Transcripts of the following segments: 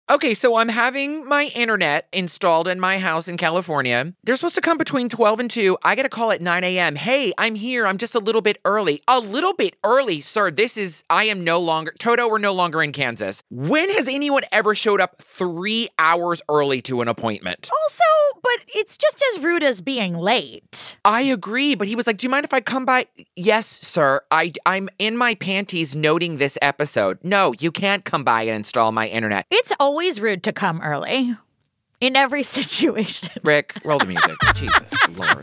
Okay, so I'm having my internet installed in my house in California. They're supposed to come between 12 and 2. I get a call at 9 a.m. Hey, I'm here. I'm just a little bit early. A little bit early, sir. Toto, we're no longer in Kansas. When has anyone ever showed up 3 hours early to an appointment? Also, but it's just as rude as being late. I agree, but he was like, do you mind if I come by? Yes, sir. I'm in my panties noting this episode. No, you can't come by and install my internet. It's always rude to come early. In every situation. Rick, roll the music. Jesus Lord.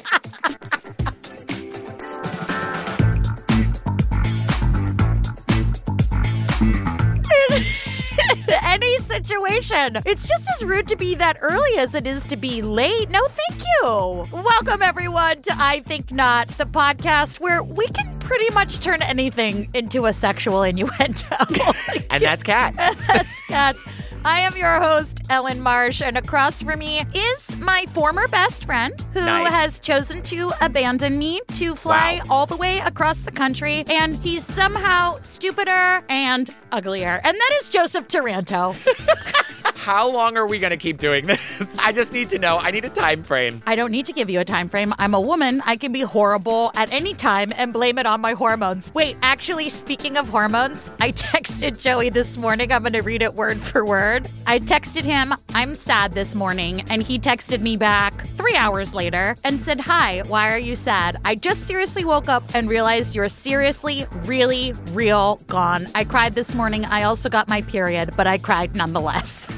Any situation. It's just as rude to be that early as it is to be late. No, thank you. Welcome, everyone, to I Think Not, the podcast where we can pretty much turn anything into a sexual innuendo. And that's Cats. That's Cats. I am your host, Ellen Marsh, and across from me is my former best friend who has chosen to abandon me to fly all the way across the country, and he's somehow stupider and uglier, and that is Joseph Taranto. How long are we going to keep doing this? I just need to know. I need a time frame. I don't need to give you a time frame. I'm a woman. I can be horrible at any time and blame it on my hormones. Wait, actually, speaking of hormones, I texted Joey this morning. I'm going to read it word for word. I texted him, I'm sad this morning, and he texted me back 3 hours later and said, hi, why are you sad? I just seriously woke up and realized you're seriously, really, real gone. I cried this morning. I also got my period, but I cried nonetheless.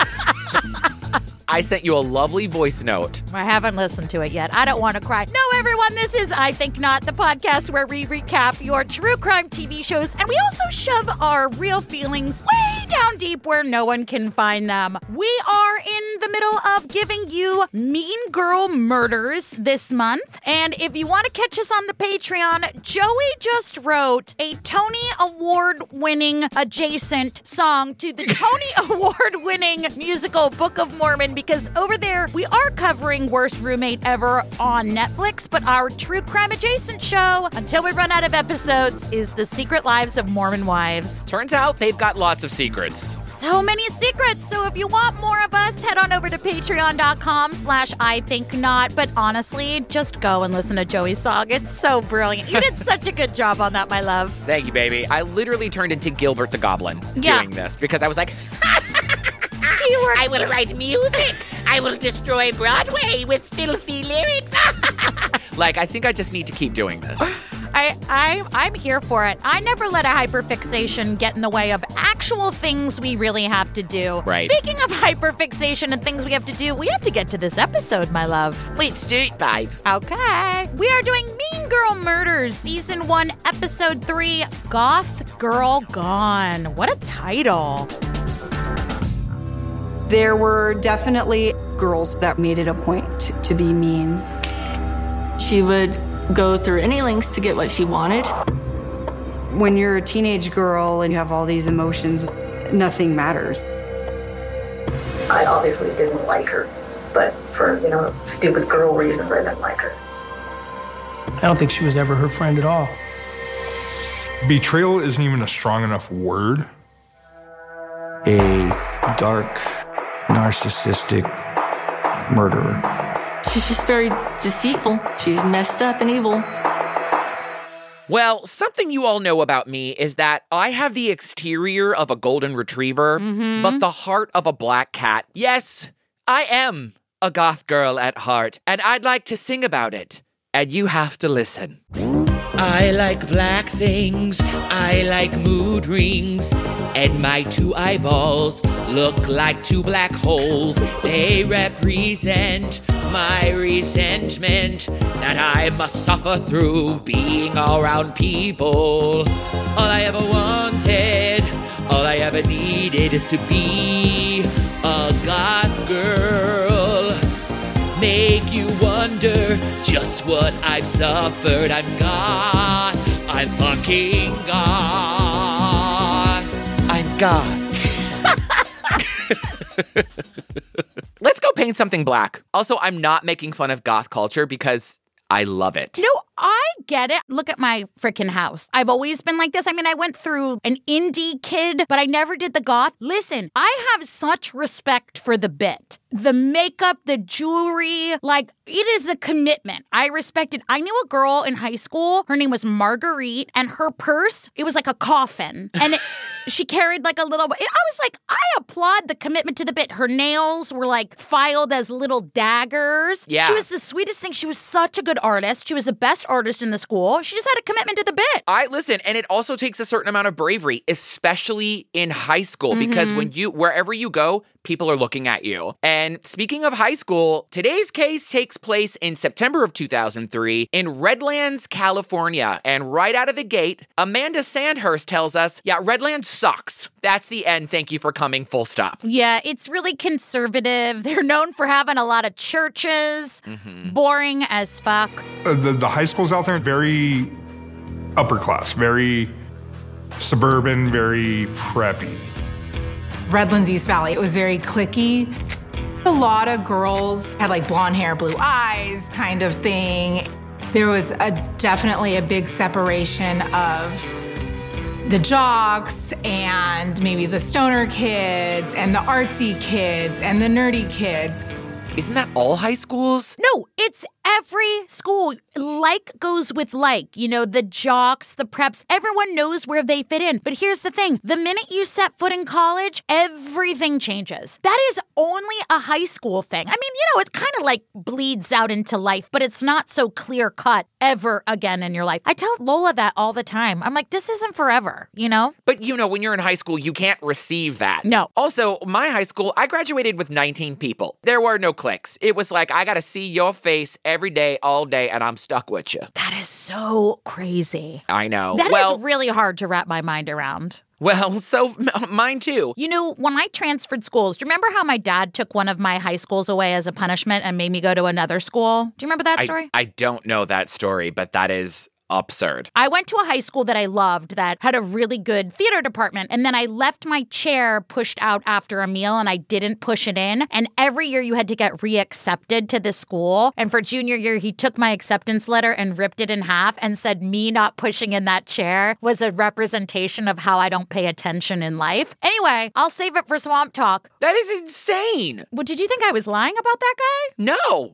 I sent you a lovely voice note. I haven't listened to it yet. I don't want to cry. No, everyone, this is I Think Not, the podcast where we recap your true crime TV shows, and we also shove our real feelings way down deep where no one can find them. We are in the middle of giving you Mean Girl Murders this month, and if you want to catch us on the Patreon, Joey just wrote a Tony Award-winning adjacent song to the Tony Award-winning musical Book of Mormon, because over there, we are covering Worst Roommate Ever on Netflix, but our true crime adjacent show, until we run out of episodes, is The Secret Lives of Mormon Wives. Turns out they've got lots of secrets. So many secrets. So if you want more of us, head on over to patreon.com/IThinkNot. But honestly, just go and listen to Joey's song. It's so brilliant. You did such a good job on that, my love. Thank you, baby. I literally turned into Gilbert the Goblin doing this because I was like, I will write music. I will destroy Broadway with filthy lyrics. like, I think I just need to keep doing this. I'm here for it. I never let a hyperfixation get in the way of actual things we really have to do. Right. Speaking of hyperfixation and things we have to do, we have to get to this episode, my love. Let's do it, babe. Okay. We are doing Mean Girl Murders, Season 1, Episode 3, Goth Girl Gone. What a title. There were definitely girls that made it a point to be mean. She would go through any lengths to get what she wanted. When you're a teenage girl and you have all these emotions, nothing matters. I obviously didn't like her, but for, stupid girl reasons, I didn't like her. I don't think she was ever her friend at all. Betrayal isn't even a strong enough word. A dark, narcissistic murderer. She's just very deceitful. She's messed up and evil. Well, something you all know about me is that I have the exterior of a golden retriever, but the heart of a black cat. Yes, I am a goth girl at heart, and I'd like to sing about it. And you have to listen. I like black things, I like mood rings, and my 2 eyeballs look like 2 black holes. They represent my resentment that I must suffer through being around people. All I ever wanted, all I ever needed is to be a goth girl. Make you wonder just what I've suffered. I'm goth, I'm fucking goth. I'm goth. Let's go paint something black. Also, I'm not making fun of goth culture because I love it. No, I get it. Look at my freaking house. I've always been like this. I mean, I went through an indie kid, but I never did the goth. Listen, I have such respect for the bit. The makeup, the jewelry, like, it is a commitment. I respect it. I knew a girl in high school. Her name was Marguerite, and her purse, it was like a coffin. And she carried like a little, I was like, I applaud the commitment to the bit. Her nails were like filed as little daggers. Yeah. She was the sweetest thing. She was such a good artist. She was the best artist in the school. She just had a commitment to the bit. Listen, and it also takes a certain amount of bravery, especially in high school, because wherever you go, people are looking at you. And speaking of high school, today's case takes place in September of 2003 in Redlands, California. And right out of the gate, Amanda Sandhurst tells us, yeah, Redlands sucks. That's the end. Thank you for coming. Full stop. Yeah, it's really conservative. They're known for having a lot of churches. Boring as fuck. The high schools out there are very upper class, very suburban, very preppy. Redlands, East Valley, it was very cliquey. A lot of girls had like blonde hair, blue eyes kind of thing. There was definitely a big separation of the jocks and maybe the stoner kids and the artsy kids and the nerdy kids. Isn't that all high schools? No, it's every school. Like goes with like. You know, the jocks, the preps, everyone knows where they fit in. But here's the thing. The minute you set foot in college, everything changes. That is only a high school thing. I mean, you know, it's kind of like bleeds out into life, but it's not so clear cut ever again in your life. I tell Lola that all the time. I'm like, this isn't forever, you know? But, you know, when you're in high school, you can't receive that. No. Also, my high school, I graduated with 19 people. There were no cliques. It was like, I got to see your face every day, all day, and I'm stuck with you. That is so crazy. I know. That is really hard to wrap my mind around. Well, so mine too. You know, when I transferred schools, do you remember how my dad took one of my high schools away as a punishment and made me go to another school? Do you remember that story? I don't know that story, but that is absurd. I went to a high school that I loved that had a really good theater department, and then I left my chair pushed out after a meal and I didn't push it in. And every year you had to get reaccepted to this school. And for junior year, he took my acceptance letter and ripped it in half and said me not pushing in that chair was a representation of how I don't pay attention in life. Anyway, I'll save it for Swamp Talk. That is insane. Well, did you think I was lying about that guy? No.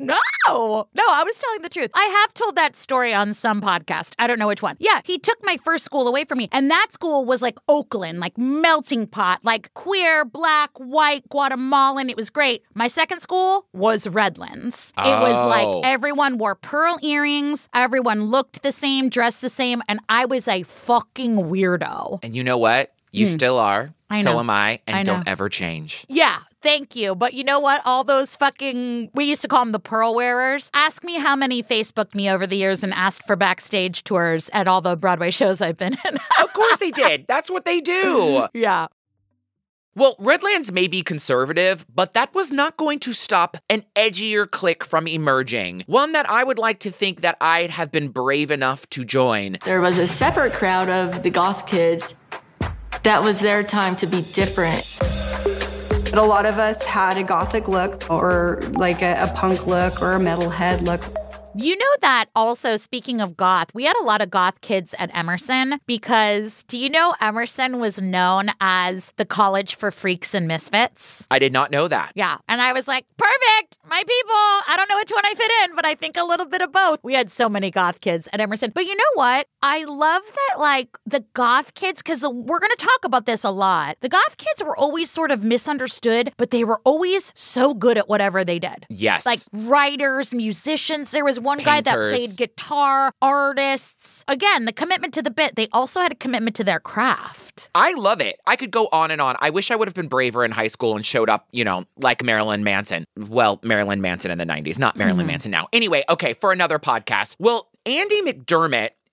No, I was telling the truth. I have told that story on some podcast. I don't know which one. Yeah, he took my first school away from me. And that school was like Oakland, like melting pot, like queer, black, white, Guatemalan. It was great. My second school was Redlands. It was like everyone wore pearl earrings. Everyone looked the same, dressed the same. And I was a fucking weirdo. And you know what? You still are. I know. So am I. And I know. don't ever change. Yeah. Thank you. But you know what? All those fucking, we used to call them the pearl wearers. Ask me how many Facebooked me over the years and asked for backstage tours at all the Broadway shows I've been in. Of course they did. That's what they do. Yeah. Well, Redlands may be conservative, but that was not going to stop an edgier clique from emerging. One that I would like to think that I'd have been brave enough to join. There was a separate crowd of the goth kids. That was their time to be different. But a lot of us had a gothic look or like a punk look or a metalhead look. You know that also, speaking of goth, we had a lot of goth kids at Emerson because do you know Emerson was known as the college for freaks and misfits? I did not know that. Yeah. And I was like, perfect, my people. I don't know which one I fit in, but I think a little bit of both. We had so many goth kids at Emerson. But you know what? I love that, like, the goth kids, because we're going to talk about this a lot. The goth kids were always sort of misunderstood, but they were always so good at whatever they did. Yes. Like writers, musicians. There was one guy that played guitar, artists. Again, the commitment to the bit. They also had a commitment to their craft. I love it. I could go on and on. I wish I would have been braver in high school and showed up, you know, like Marilyn Manson. Well, Marilyn Manson in the 90s, not Marilyn Manson now. Anyway, okay, for another podcast. Well, Andy McDermott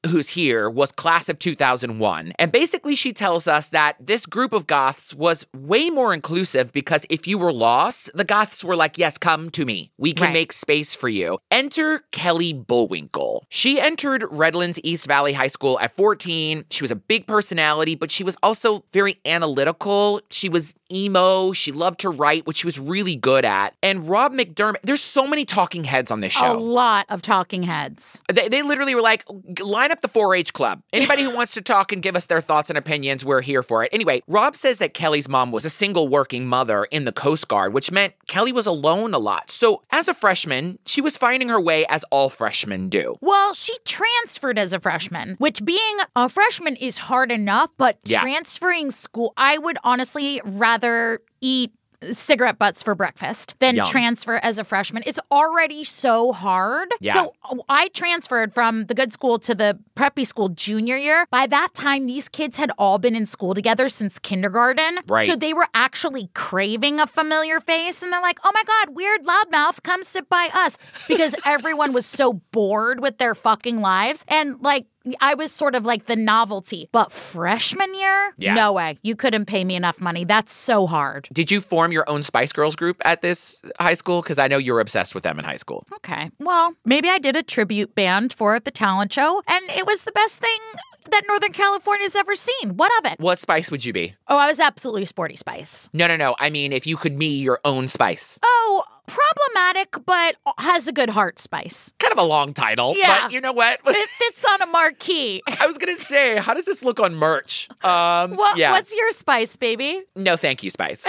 who's here, was class of 2001. And basically she tells us that this group of goths was way more inclusive because if you were lost, the goths were like, yes, come to me. We can make space for you. Enter Kelly Bullwinkle. She entered Redlands East Valley High School at 14. She was a big personality, but she was also very analytical. She was emo. She loved to write, which she was really good at. And Rob McDermott, there's so many talking heads on this show. A lot of talking heads. They literally were like, line up the 4-H club. Anybody who wants to talk and give us their thoughts and opinions, we're here for it. Anyway, Rob says that Kelly's mom was a single working mother in the Coast Guard, which meant Kelly was alone a lot. So as a freshman, she was finding her way as all freshmen do. Well, she transferred as a freshman, which being a freshman is hard enough, but transferring school, I would honestly rather eat cigarette butts for breakfast than transfer as a freshman. It's already so hard. Yeah. So I transferred from the good school to the preppy school junior year. By that time, these kids had all been in school together since kindergarten. Right. So they were actually craving a familiar face. And they're like, oh my God, weird loudmouth, come sit by us. Because everyone was so bored with their fucking lives. And like, I was sort of like the novelty. But freshman year? Yeah. No way. You couldn't pay me enough money. That's so hard. Did you form your own Spice Girls group at this high school? Because I know you were obsessed with them in high school. Okay. Well, maybe I did a tribute band for the talent show, and it was the best thing that Northern California's ever seen. What of it? What Spice would you be? Oh, I was absolutely Sporty Spice. No. I mean, if you could be your own Spice. Oh, problematic, but has a good heart Spice. Kind of a long title, Yeah. but you know what? It fits on a marquee. I was going to say, how does this look on merch? What's your Spice, baby? No, thank you, Spice.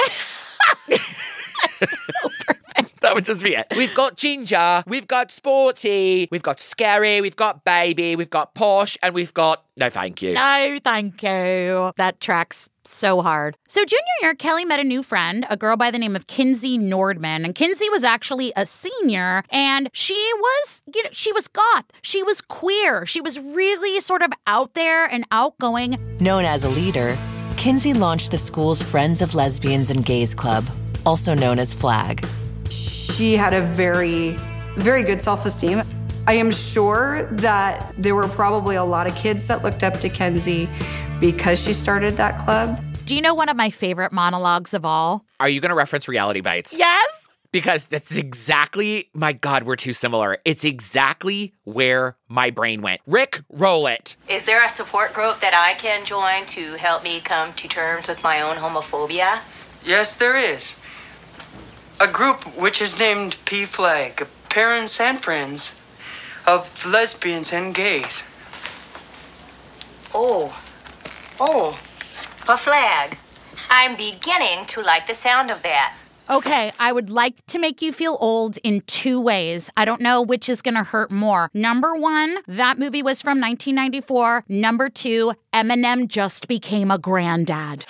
That would just be it. We've got Ginger, we've got Sporty, we've got Scary, we've got Baby, we've got Posh, and we've got No Thank You. No, thank you. That tracks so hard. So junior year, Kelly met a new friend, a girl by the name of Kinsey Nordman. And Kinsey was actually a senior, and she was goth. She was queer. She was really sort of out there and outgoing. Known as a leader, Kinsey launched the school's Friends of Lesbians and Gays Club, also known as FLAG. She had a very, very good self-esteem. I am sure that there were probably a lot of kids that looked up to Kinsey because she started that club. Do you know one of my favorite monologues of all? Are you going to reference Reality Bites? Yes. Because that's exactly, my God, we're too similar. It's exactly where my brain went. Rick, roll it. Is there a support group that I can join to help me come to terms with my own homophobia? Yes, there is. A group which is named P-Flag, Parents and Friends of Lesbians and Gays. Oh, a flag. I'm beginning to like the sound of that. Okay, I would like to make you feel old in 2 ways. I don't know which is going to hurt more. Number 1, that movie was from 1994. Number 2, Eminem just became a granddad.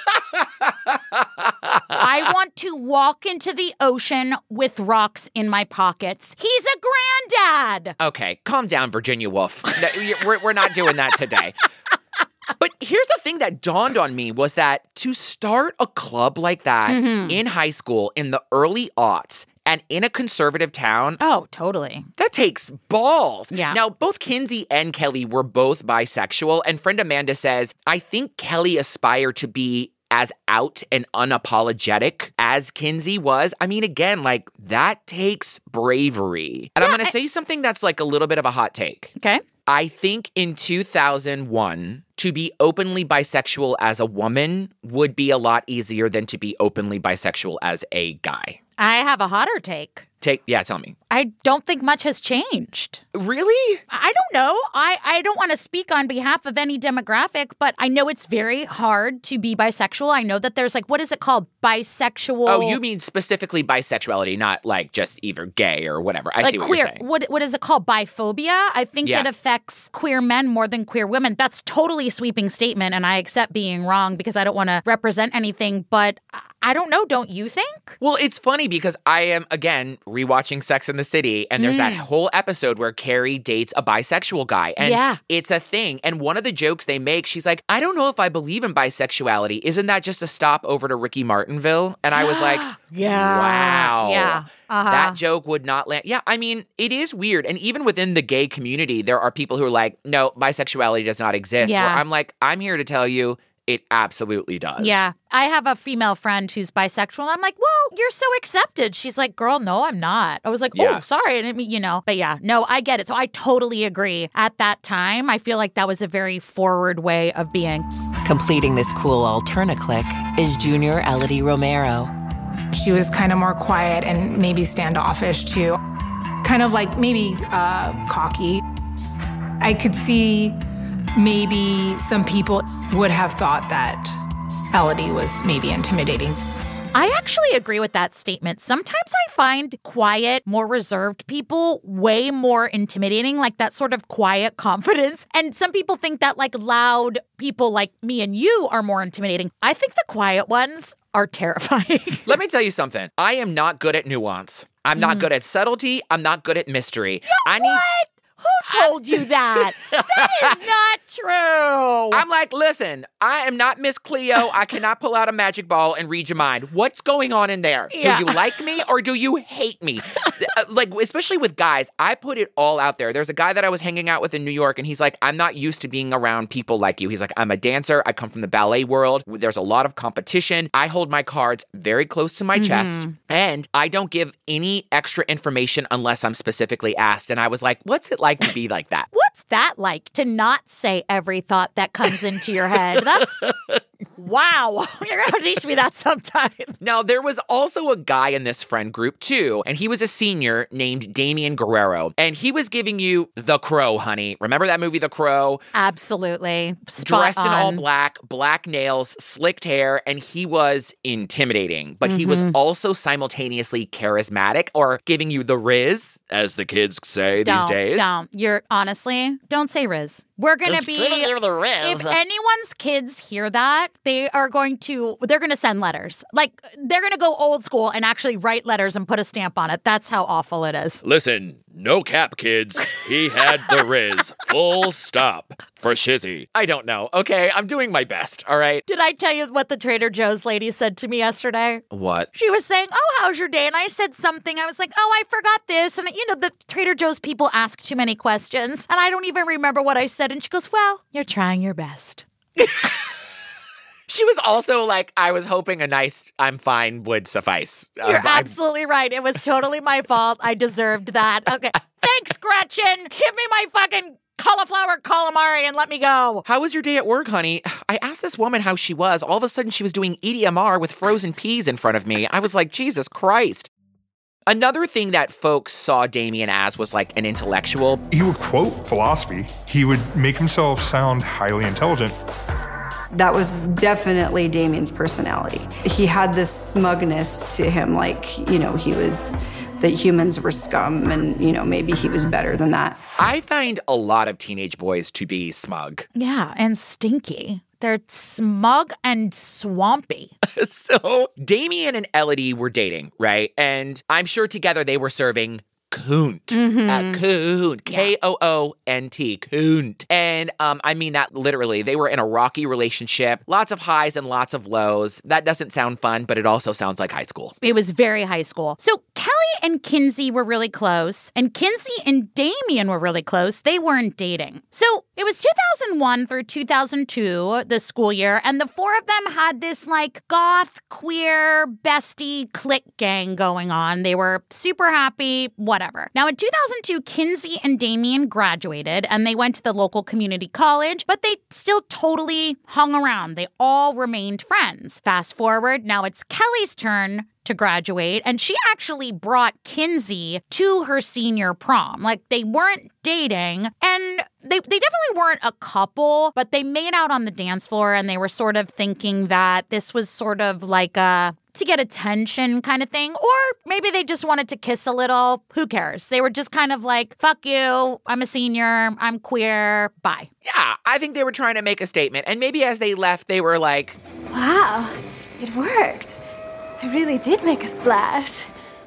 I want to walk into the ocean with rocks in my pockets. He's a granddad. Okay, calm down, Virginia Woolf. No, we're not doing that today. But here's the thing that dawned on me was that to start a club like that in high school in the early aughts and in a conservative town. Oh, totally. That takes balls. Yeah. Now, both Kinsey and Kelly were both bisexual. And friend Amanda says, I think Kelly aspired to be as out and unapologetic as Kinsey was. I mean, again, like, that takes bravery. And I'm going to say something that's like a little bit of a hot take. Okay. I think in 2001, to be openly bisexual as a woman would be a lot easier than to be openly bisexual as a guy. I have a hotter take. Tell me. I don't think much has changed. Really? I don't know. I don't want to speak on behalf of any demographic, but I know it's very hard to be bisexual. I know that there's like, what is it called? Bisexual. Oh, you mean specifically bisexuality, not like just either gay or whatever. I like see what queer. you're saying. What is it called? Biphobia? I think it affects queer men more than queer women. That's totally a sweeping statement, and I accept being wrong because I don't want to represent anything, but I don't know. Don't you think? Well, it's funny because I am, again, rewatching Sex and the City, and there's that whole episode where Carrie dates a bisexual guy. And it's a thing. And one of the jokes they make, she's like, I don't know if I believe in bisexuality. Isn't that just a stop over to Ricky Martinville? And I was like, wow. Yeah. That joke would not land. Yeah, I mean, it is weird. And even within the gay community, there are people who are like, no, bisexuality does not exist. Yeah. Where I'm like, I'm here to tell you, it absolutely does. Yeah. I have a female friend who's bisexual, and I'm like, well, you're so accepted. She's like, girl, no, I'm not. I was like, oh, sorry. I didn't mean, but yeah, no, I get it. So I totally agree. At that time, I feel like that was a very forward way of being. Completing this cool alterna clique is Junior Elodie Romero. She was kind of more quiet and maybe standoffish too. Kind of like maybe cocky. I could see maybe some people would have thought that Elodie was maybe intimidating. I actually agree with that statement. Sometimes I find quiet, more reserved people way more intimidating, like that sort of quiet confidence. And some people think that like loud people like me and you are more intimidating. I think the quiet ones are terrifying. Let me tell you something. I am not good at nuance. I'm not good at subtlety. I'm not good at mystery. What? Who told you that? That is not true. I'm like, listen, I am not Miss Cleo. I cannot pull out a magic ball and read your mind. What's going on in there? Yeah. Do you like me or do you hate me? Like, especially with guys, I put it all out there. There's a guy that I was hanging out with in New York, and he's like, I'm not used to being around people like you. He's like, I'm a dancer. I come from the ballet world. There's a lot of competition. I hold my cards very close to my chest, and I don't give any extra information unless I'm specifically asked. And I was like, what's it like to be like that? What's that like, to not say every thought that comes into your head? That's... Wow. You're going to teach me that sometime. Now, there was also a guy in this friend group, too, and he was a senior named Damian Guerrero, and he was giving you The Crow, honey. Remember that movie, The Crow? Absolutely. Dressed in all black, black nails, slicked hair, and he was intimidating, but he was also simultaneously charismatic, or giving you the riz, as the kids say these days. Don't say riz. We're going to be, if anyone's kids hear that, they're going to send letters. Like, they're going to go old school and actually write letters and put a stamp on it. That's how awful it is. Listen, no cap, kids. He had the riz. Full stop. For Shizzy. I don't know. Okay, I'm doing my best, all right? Did I tell you what the Trader Joe's lady said to me yesterday? What? She was saying, oh, how's your day? And I said something. I was like, oh, I forgot this. And, the Trader Joe's people ask too many questions. And I don't even remember what I said. And she goes, well, you're trying your best. She was also like, I was hoping a nice, I'm fine would suffice. You're absolutely right. It was totally my fault. I deserved that. Okay. Thanks, Gretchen. Give me my fucking cauliflower calamari and let me go. How was your day at work, honey? I asked this woman how she was. All of a sudden, she was doing EDMR with frozen peas in front of me. I was like, Jesus Christ. Another thing that folks saw Damian as was like an intellectual. He would quote philosophy. He would make himself sound highly intelligent. That was definitely Damian's personality. He had this smugness to him, like, he was, that humans were scum and, maybe he was better than that. I find a lot of teenage boys to be smug. Yeah, and stinky. They're smug and swampy. So Damian and Elodie were dating, right? And I'm sure together they were serving Coont. Coont. K-O-O-N-T. Coont. And I mean that literally. They were in a rocky relationship. Lots of highs and lots of lows. That doesn't sound fun, but it also sounds like high school. It was very high school. So Kelly and Kinsey were really close, and Kinsey and Damian were really close. They weren't dating. So it was 2001 through 2002, the school year, and the four of them had this like goth, queer, bestie clique gang going on. They were super happy, whatever. Now in 2002, Kinsey and Damian graduated and they went to the local community college, but they still totally hung around. They all remained friends. Fast forward, now it's Kelly's turn to graduate, and she actually brought Kinsey to her senior prom. Like, they weren't dating, and they definitely weren't a couple, but they made out on the dance floor, and they were sort of thinking that this was sort of like a to get attention kind of thing, or maybe they just wanted to kiss a little. Who cares? They were just kind of like, fuck you, I'm a senior, I'm queer, bye. Yeah, I think they were trying to make a statement, and maybe as they left, they were like, wow, it worked. I really did make a splash.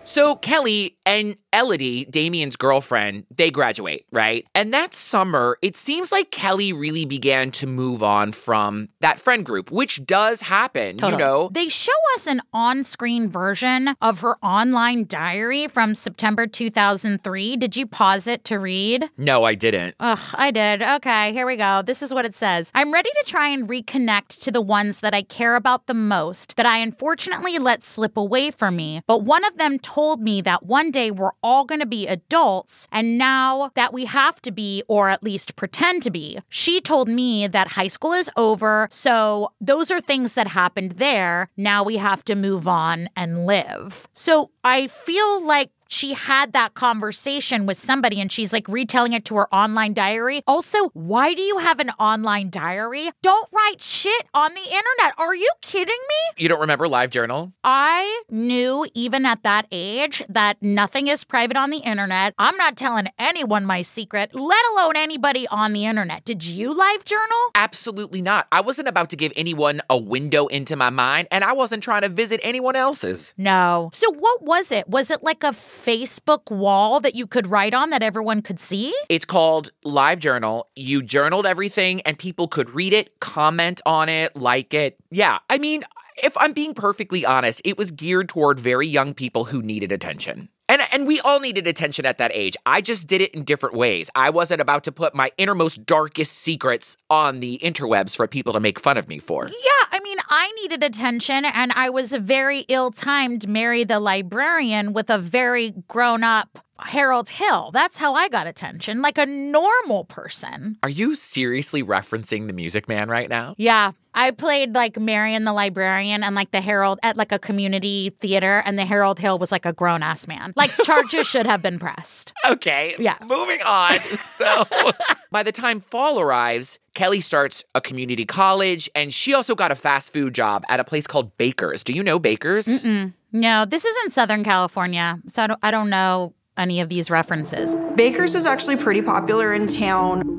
So Kelly and Elodie, Damien's girlfriend, they graduate, right? And that summer, it seems like Kelly really began to move on from that friend group, which does happen, Totally. you know. They show us an on-screen version of her online diary from September 2003. Did you pause it to read? No, I didn't. Ugh, I did. Okay, here we go. This is what it says. I'm ready to try and reconnect to the ones that I care about the most, that I unfortunately let slip away from me. But one of them told me that one day we're all going to be adults, and now that we have to be, or at least pretend to be. She told me that high school is over, so those are things that happened there. Now we have to move on and live. So I feel like she had that conversation with somebody and she's like retelling it to her online diary. Also, why do you have an online diary? Don't write shit on the internet. Are you kidding me? You don't remember LiveJournal? I knew even at that age that nothing is private on the internet. I'm not telling anyone my secret, let alone anybody on the internet. Did you LiveJournal? Absolutely not. I wasn't about to give anyone a window into my mind, and I wasn't trying to visit anyone else's. No. So what was it? Was it like a Facebook wall that you could write on that everyone could see? It's called LiveJournal. You journaled everything and people could read it, comment on it, like it. Yeah, I mean, if I'm being perfectly honest, it was geared toward very young people who needed attention. And we all needed attention at that age. I just did it in different ways. I wasn't about to put my innermost, darkest secrets on the interwebs for people to make fun of me for. Yeah, I mean, I needed attention, and I was a very ill-timed Mary the librarian with a very grown-up Harold Hill. That's how I got attention, like a normal person. Are you seriously referencing The Music Man right now? Yeah. I played like Marion the librarian and like the Harold at like a community theater, and the Harold Hill was like a grown-ass man. Like charges should have been pressed. Okay, yeah. Moving on. So by the time fall arrives, Kelly starts a community college, and she also got a fast food job at a place called Baker's. Do you know Baker's? Mm-mm. No, this is in Southern California, so I don't know any of these references. Baker's was actually pretty popular in town.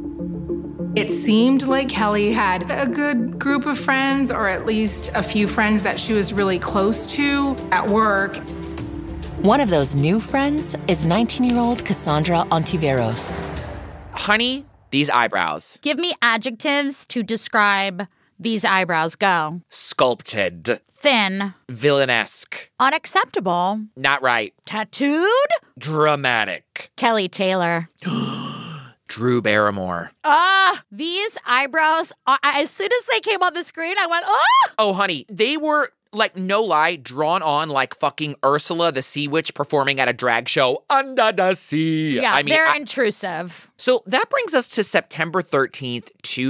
It seemed like Kelly had a good group of friends, or at least a few friends that she was really close to at work. One of those new friends is 19-year-old Cassandra Ontiveros. Honey, these eyebrows. Give me adjectives to describe these eyebrows. Go. Sculpted. Thin. Villainesque. Unacceptable. Not right. Tattooed. Dramatic. Kelly Taylor. Drew Barrymore. These eyebrows, as soon as they came on the screen, I went, Oh, honey, they were, like, no lie, drawn on like fucking Ursula the Sea Witch performing at a drag show under the sea. Yeah, I mean, they're intrusive. So that brings us to September 13th,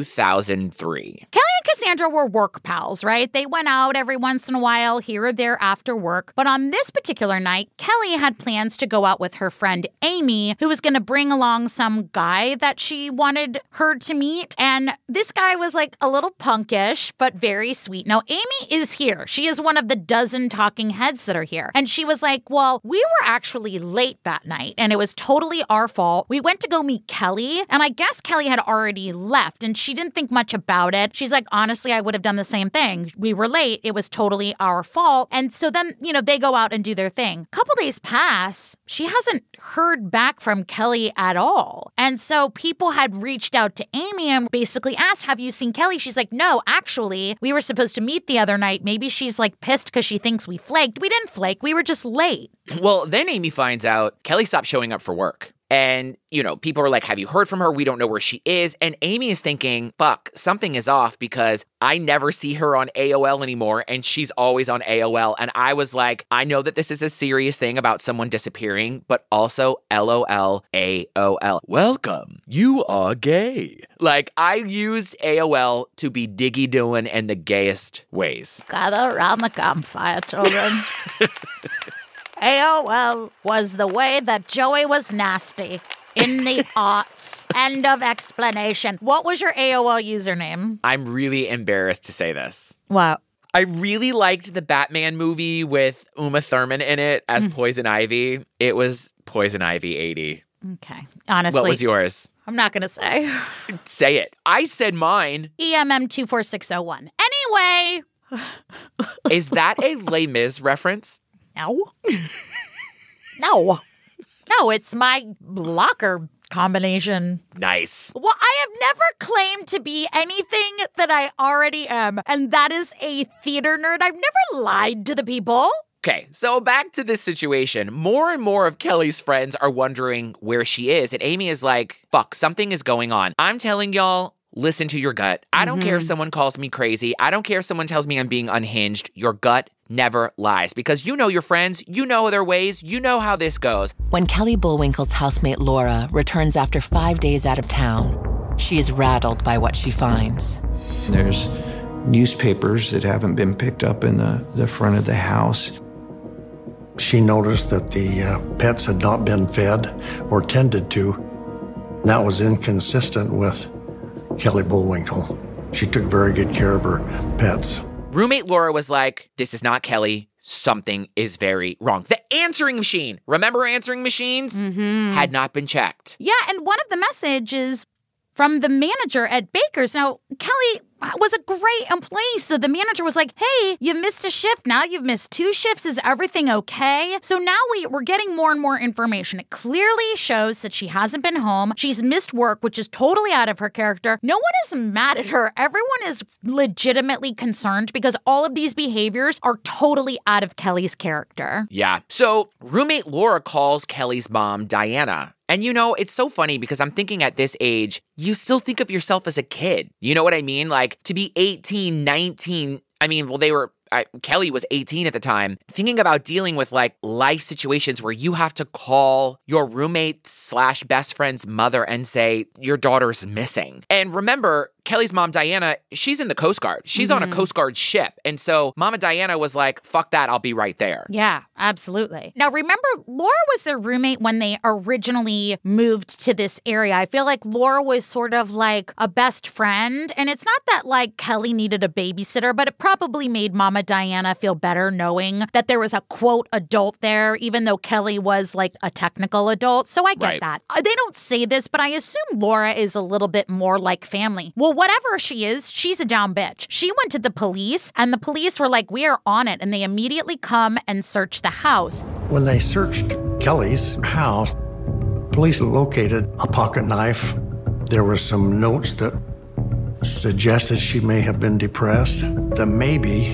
2003. Kelly and Cassandra were work pals, right? They went out every once in a while, here or there after work. But on this particular night, Kelly had plans to go out with her friend Amy, who was going to bring along some guy that she wanted her to meet. And this guy was like a little punkish, but very sweet. Now, Amy is here. She is one of the dozen talking heads that are here. And she was like, well, we were actually late that night, and it was totally our fault. We went to go meet Kelly, and I guess Kelly had already left, and she didn't think much about it. She's like, honestly, I would have done the same thing. We were late. It was totally our fault. And so then, they go out and do their thing. A couple days pass. She hasn't heard back from Kelly at all. And so people had reached out to Amy and basically asked, have you seen Kelly? She's like, no, actually, we were supposed to meet the other night. Maybe she's like pissed because she thinks we flaked. We didn't flake. We were just late. Well, then Amy finds out Kelly stopped showing up for work. And, people are like, have you heard from her? We don't know where she is. And Amy is thinking, fuck, something is off because I never see her on AOL anymore. And she's always on AOL. And I was like, I know that this is a serious thing about someone disappearing, but also LOL, AOL. Welcome. You are gay. Like, I used AOL to be diggy doing in the gayest ways. Gather around the campfire, children. AOL was the way that Joey was nasty in the aughts. End of explanation. What was your AOL username? I'm really embarrassed to say this. What? I really liked the Batman movie with Uma Thurman in it as Poison Ivy. It was Poison Ivy 80. Okay. Honestly. What was yours? I'm not going to say. Say it. I said mine. EMM24601. Anyway. Is that a Les Mis reference? No. No. No, it's my locker combination. Nice. Well, I have never claimed to be anything that I already am, and that is a theater nerd. I've never lied to the people. Okay, so back to this situation. More and more of Kelly's friends are wondering where she is, and Amy is like, fuck, something is going on. I'm telling y'all, listen to your gut. I don't care if someone calls me crazy. I don't care if someone tells me I'm being unhinged. Your gut never lies because you know your friends, you know their ways, you know how this goes. When Kelly Bullwinkle's housemate Laura returns after 5 days out of town, she is rattled by what she finds. There's newspapers that haven't been picked up in the front of the house. She noticed that the pets had not been fed or tended to. That was inconsistent with Kelly Bullwinkle. She took very good care of her pets. Roommate Laura was like, this is not Kelly. Something is very wrong. The answering machine, remember answering machines? Had not been checked. Yeah, and one of the messages from the manager at Baker's. Now, Kelly was a great employee, so the manager was like, hey, you missed a shift. Now you've missed 2 shifts. Is everything okay? So now we're getting more and more information. It clearly shows that she hasn't been home. She's missed work, which is totally out of her character. No one is mad at her. Everyone is legitimately concerned because all of these behaviors are totally out of Kelly's character. Yeah. So roommate Laura calls Kelly's mom, Diana. And you know, it's so funny because I'm thinking at this age, you still think of yourself as a kid. You know what I mean? Like to be 18, 19, Kelly was 18 at the time, thinking about dealing with like life situations where you have to call your roommate / best friend's mother and say, your daughter's missing. And remember, Kelly's mom, Diana, she's in the Coast Guard. She's on a Coast Guard ship. And so Mama Diana was like, fuck that, I'll be right there. Yeah, absolutely. Now, remember, Laura was their roommate when they originally moved to this area. I feel like Laura was sort of like a best friend. And it's not that like Kelly needed a babysitter, but it probably made Mama Diana feel better knowing that there was a quote adult there, even though Kelly was like a technical adult. So I get that. They don't say this, but I assume Laura is a little bit more like family. Well, whatever she is, she's a down bitch. She went to the police, and the police were like, we are on it, and they immediately come and search the house. When they searched Kelly's house, police located a pocket knife. There were some notes that suggested she may have been depressed, that maybe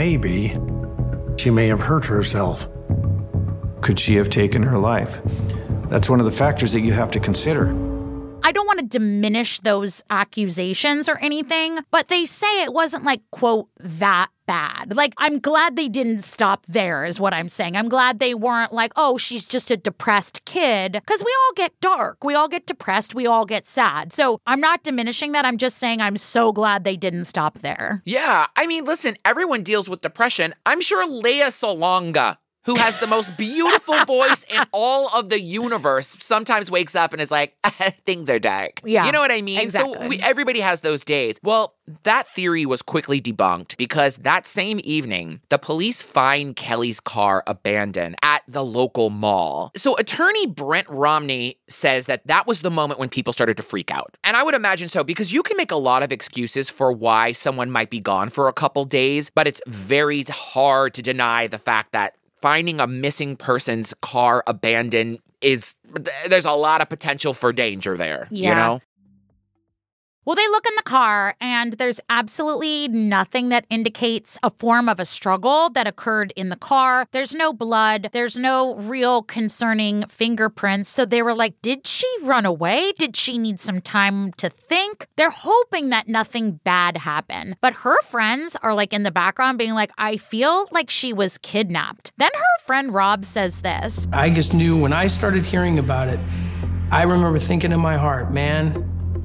she may have hurt herself. Could she have taken her life? That's one of the factors that you have to consider. I don't want to diminish those accusations or anything, but they say it wasn't like, quote, that bad. Like, I'm glad they didn't stop there is what I'm saying. I'm glad they weren't like, oh, she's just a depressed kid. Because we all get dark. We all get depressed. We all get sad. So I'm not diminishing that. I'm just saying I'm so glad they didn't stop there. Yeah. I mean, listen, everyone deals with depression. I'm sure Lea Salonga, who has the most beautiful voice in all of the universe, sometimes wakes up and is like, things are dark. Yeah. You know what I mean? Exactly. So everybody has those days. Well, that theory was quickly debunked because that same evening, the police find Kelly's car abandoned at the local mall. So attorney Brent Romney says that was the moment when people started to freak out. And I would imagine so because you can make a lot of excuses for why someone might be gone for a couple days, but it's very hard to deny the fact that finding a missing person's car abandoned there's a lot of potential for danger there, you know? Well, they look in the car, and there's absolutely nothing that indicates a form of a struggle that occurred in the car. There's no blood. There's no real concerning fingerprints. So they were like, did she run away? Did she need some time to think? They're hoping that nothing bad happened. But her friends are like in the background being like, I feel like she was kidnapped. Then her friend Rob says this. I just knew when I started hearing about it, I remember thinking in my heart, man,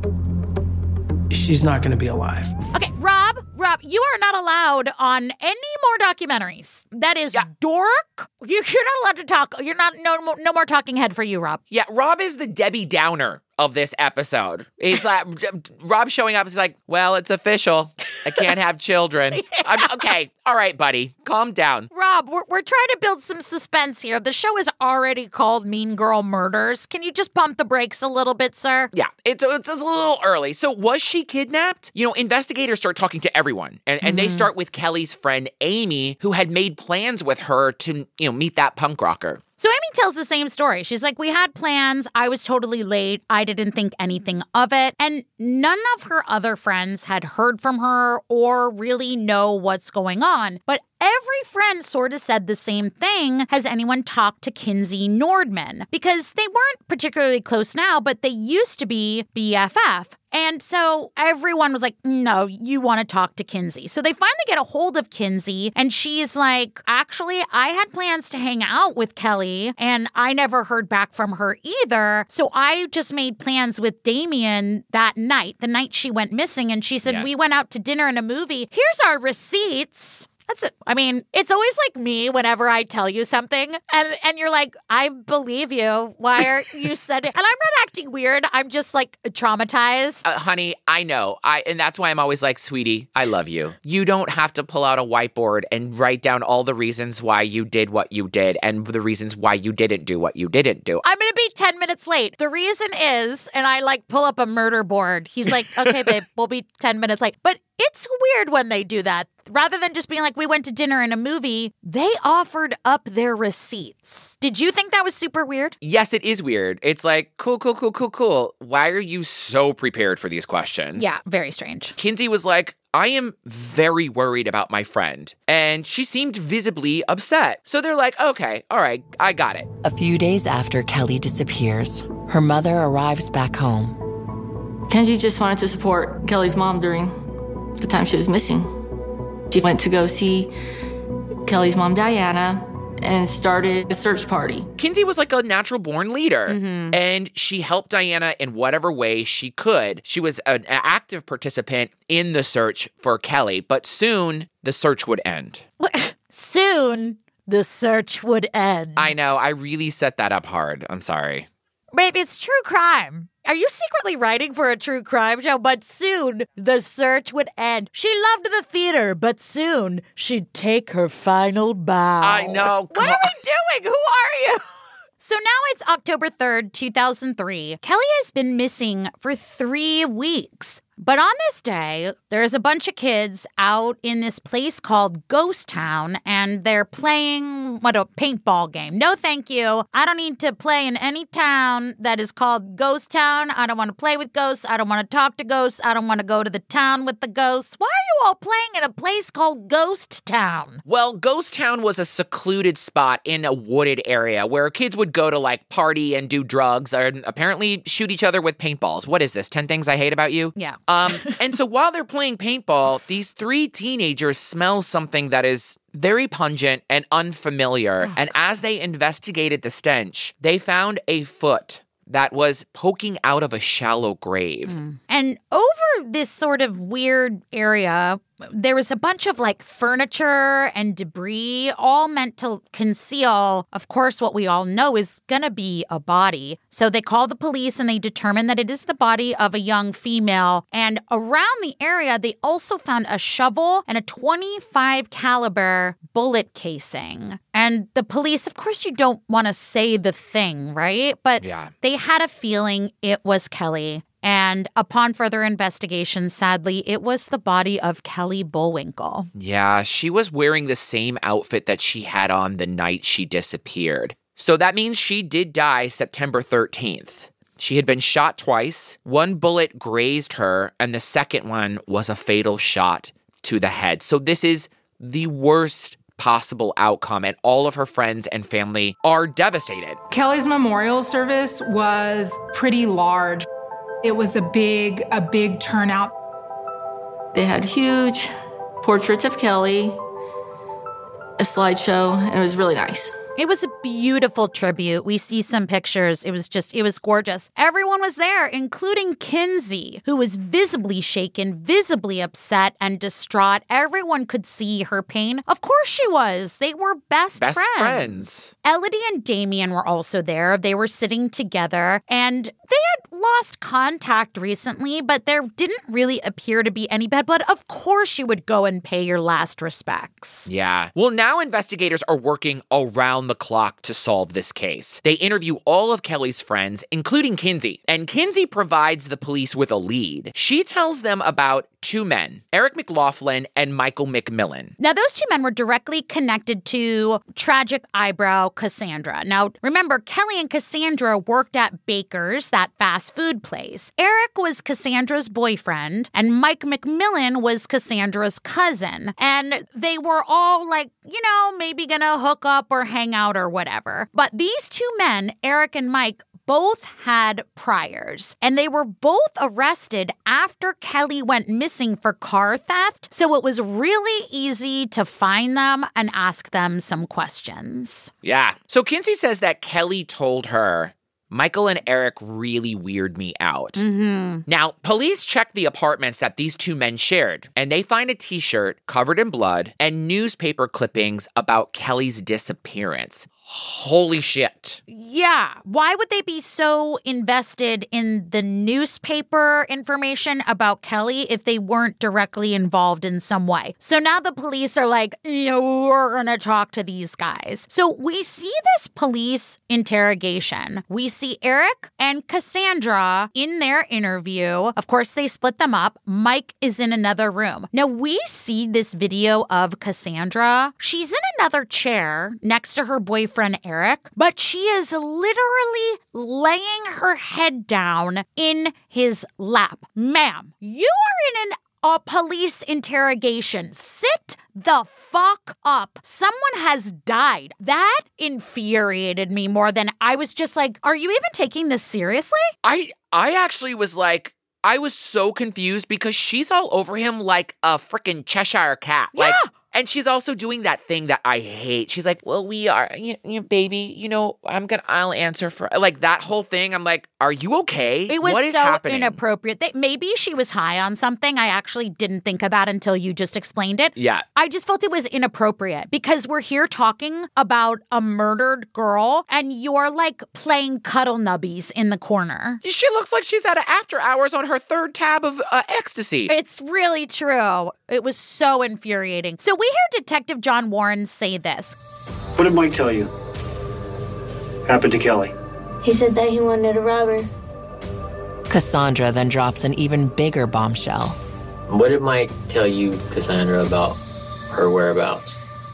she's not going to be alive. Okay, Rob, you are not allowed on any more documentaries. That is dork. You're not allowed to talk. You're not, no more talking head for you, Rob. Yeah, Rob is the Debbie Downer of this episode. He's like, Rob showing up is like, well, it's official. I can't have children. Okay, all right, buddy, calm down. Rob, we're trying to build some suspense here. The show is already called Mean Girl Murders. Can you just pump the brakes a little bit, sir? Yeah, it's a little early. So was she kidnapped? You know, investigators start talking to everyone, and they start with Kelly's friend Amy, who had made plans with her to, meet that punk rocker. So Amy tells the same story. She's like, we had plans. I was totally late. I didn't think anything of it. And none of her other friends had heard from her or really know what's going on. But every friend sort of said the same thing. Has anyone talked to Kinsey Nordman? Because they weren't particularly close now, but they used to be BFF. And so everyone was like, no, you want to talk to Kinsey. So they finally get a hold of Kinsey, and she's like, actually, I had plans to hang out with Kelly, and I never heard back from her either. So I just made plans with Damien that night, the night she went missing. And she said, we went out to dinner and a movie. Here's our receipts. That's it. I mean, it's always like me whenever I tell you something and you're like, I believe you. Why are you said it? And I'm not acting weird. I'm just like traumatized. Honey, I know. And that's why I'm always like, sweetie, I love you. You don't have to pull out a whiteboard and write down all the reasons why you did what you did and the reasons why you didn't do what you didn't do. I'm going to be 10 minutes late. The reason is, and I like pull up a murder board. He's like, okay, babe, we'll be 10 minutes late. But it's weird when they do that. Rather than just being like, we went to dinner and a movie, they offered up their receipts. Did you think that was super weird? Yes, it is weird. It's like, cool. Why are you so prepared for these questions? Yeah, very strange. Kinsey was like, I am very worried about my friend. And she seemed visibly upset. So they're like, okay, all right, I got it. A few days after Kelly disappears, her mother arrives back home. Kenzie just wanted to support Kelly's mom during the time she was missing. She went to go see Kelly's mom, Diana, and started a search party. Kinsey was like a natural-born leader, and she helped Diana in whatever way she could. She was an active participant in the search for Kelly, but soon the search would end. Soon the search would end. I know. I really set that up hard. I'm sorry. Babe, it's true crime. Are you secretly writing for a true crime show? But soon, the search would end. She loved the theater, but soon, she'd take her final bow. I know. What are we doing? Who are you? So now it's October 3rd, 2003. Kelly has been missing for 3 weeks. But on this day, there's a bunch of kids out in this place called Ghost Town, and they're playing, a paintball game. No, thank you. I don't need to play in any town that is called Ghost Town. I don't want to play with ghosts. I don't want to talk to ghosts. I don't want to go to the town with the ghosts. Why are you all playing in a place called Ghost Town? Well, Ghost Town was a secluded spot in a wooded area where kids would go to, like, party and do drugs and apparently shoot each other with paintballs. What is this, 10 Things I Hate About You? Yeah. And so while they're playing paintball, these 3 teenagers smell something that is very pungent and unfamiliar. And as they investigated the stench, they found a foot that was poking out of a shallow grave. And over this sort of weird area, there was a bunch of like furniture and debris, all meant to conceal, of course, what we all know is gonna be a body. So they call the police and they determine that it is the body of a young female. And around the area, they also found a shovel and a .25 caliber bullet casing. And the police, of course, you don't want to say the thing, right? But they had a feeling it was Kelly. And upon further investigation, sadly, it was the body of Kelly Bullwinkle. Yeah, she was wearing the same outfit that she had on the night she disappeared. So that means she did die September 13th. She had been shot twice. 1 bullet grazed her, and the second one was a fatal shot to the head. So this is the worst possible outcome, and all of her friends and family are devastated. Kelly's memorial service was pretty large. It was a big turnout. They had huge portraits of Kelly, a slideshow, and it was really nice. It was a beautiful tribute. We see some pictures. It was gorgeous. Everyone was there, including Kinsey, who was visibly shaken, visibly upset and distraught. Everyone could see her pain. Of course she was. They were best friends. Elodie and Damien were also there. They were sitting together, and they had lost contact recently, but there didn't really appear to be any bad blood. Of course you would go and pay your last respects. Yeah. Well, now investigators are working around the clock to solve this case. They interview all of Kelly's friends, including Kinsey. And Kinsey provides the police with a lead. She tells them about two men, Eric McLaughlin and Michael McMillan. Now, those two men were directly connected to tragic eyebrow Cassandra. Now, remember, Kelly and Cassandra worked at Baker's, that fast food place. Eric was Cassandra's boyfriend, and Mike McMillan was Cassandra's cousin. And they were all like, maybe gonna hook up or hang out or whatever. But these two men, Eric and Mike, both had priors, and they were both arrested after Kelly went missing for car theft, so it was really easy to find them and ask them some questions. Yeah. So Kinsey says that Kelly told her, Michael and Eric really weird me out. Mm-hmm. Now, police check the apartments that these two men shared, and they find a t-shirt covered in blood and newspaper clippings about Kelly's disappearance. Holy shit. Yeah. Why would they be so invested in the newspaper information about Kelly if they weren't directly involved in some way? So now the police are like, we're going to talk to these guys. So we see this police interrogation. We see Eric and Cassandra in their interview. Of course, they split them up. Mike is in another room. Now we see this video of Cassandra. She's in another chair next to her boyfriend, Eric, but she is literally laying her head down in his lap. Ma'am, you are in a police interrogation. Sit the fuck up. Someone has died. That infuriated me more than I was just like, are you even taking this seriously? I actually was like, I was so confused because she's all over him like a freaking Cheshire cat. Yeah. And she's also doing that thing that I hate. She's like, well, we are, baby, I'll answer for, like, that whole thing. I'm like, are you okay? It was what is so happening? Inappropriate. Maybe she was high on something I actually didn't think about until you just explained it. Yeah. I just felt it was inappropriate because we're here talking about a murdered girl and you're like playing cuddle nubbies in the corner. She looks like she's at after hours on her third tab of ecstasy. It's really true. It was so infuriating. So we hear Detective John Warren say this. What did Mike tell you happened to Kelly? He said that he wanted to rob her. Cassandra then drops an even bigger bombshell. What did Mike tell you, Cassandra, about her whereabouts?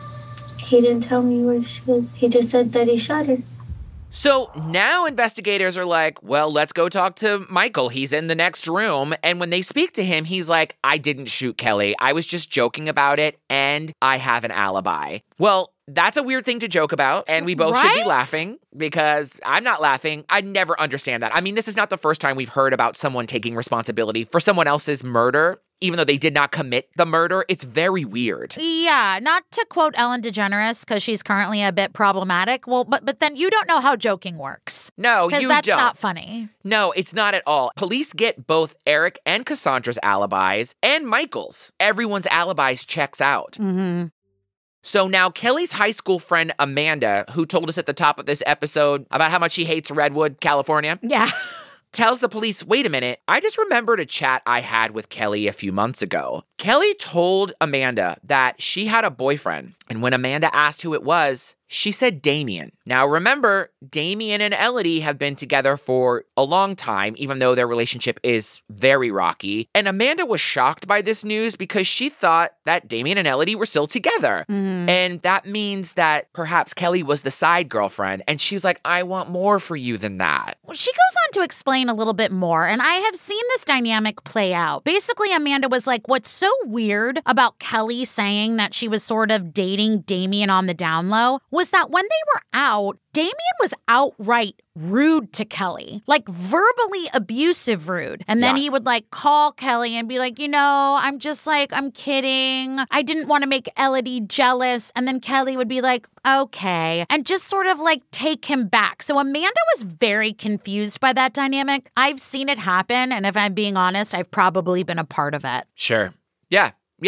He didn't tell me where she was. He just said that he shot her. So now investigators are like, well, let's go talk to Michael. He's in the next room. And when they speak to him, he's like, I didn't shoot Kelly. I was just joking about it, and I have an alibi. Well, that's a weird thing to joke about, and we both should be laughing because I'm not laughing. I never understand that. I mean, this is not the first time we've heard about someone taking responsibility for someone else's murder, even though they did not commit the murder. It's very weird. Yeah, not to quote Ellen DeGeneres, because she's currently a bit problematic. Well, but then you don't know how joking works. No, you don't. Because that's not funny. No, it's not at all. Police get both Eric and Cassandra's alibis and Michael's. Everyone's alibis checks out. Mm-hmm. So now Kelly's high school friend Amanda, who told us at the top of this episode about how much she hates Redwood, California. Yeah. Tells the police, wait a minute, I just remembered a chat I had with Kelly a few months ago. Kelly told Amanda that she had a boyfriend, and when Amanda asked who it was, she said Damien. Now remember, Damien and Elodie have been together for a long time, even though their relationship is very rocky. And Amanda was shocked by this news because she thought that Damien and Elodie were still together. Mm-hmm. And that means that perhaps Kelly was the side girlfriend. And she's like, I want more for you than that. Well, she goes on to explain a little bit more, and I have seen this dynamic play out. Basically, Amanda was like, what's so weird about Kelly saying that she was sort of dating Damien on the down low was that when they were out, Damien was outright rude to Kelly, like verbally abusive rude. And then he would like call Kelly and be like, I'm just like, I'm kidding. I didn't want to make Elodie jealous. And then Kelly would be like, okay. And just sort of like take him back. So Amanda was very confused by that dynamic. I've seen it happen. And if I'm being honest, I've probably been a part of it. Sure. Yeah.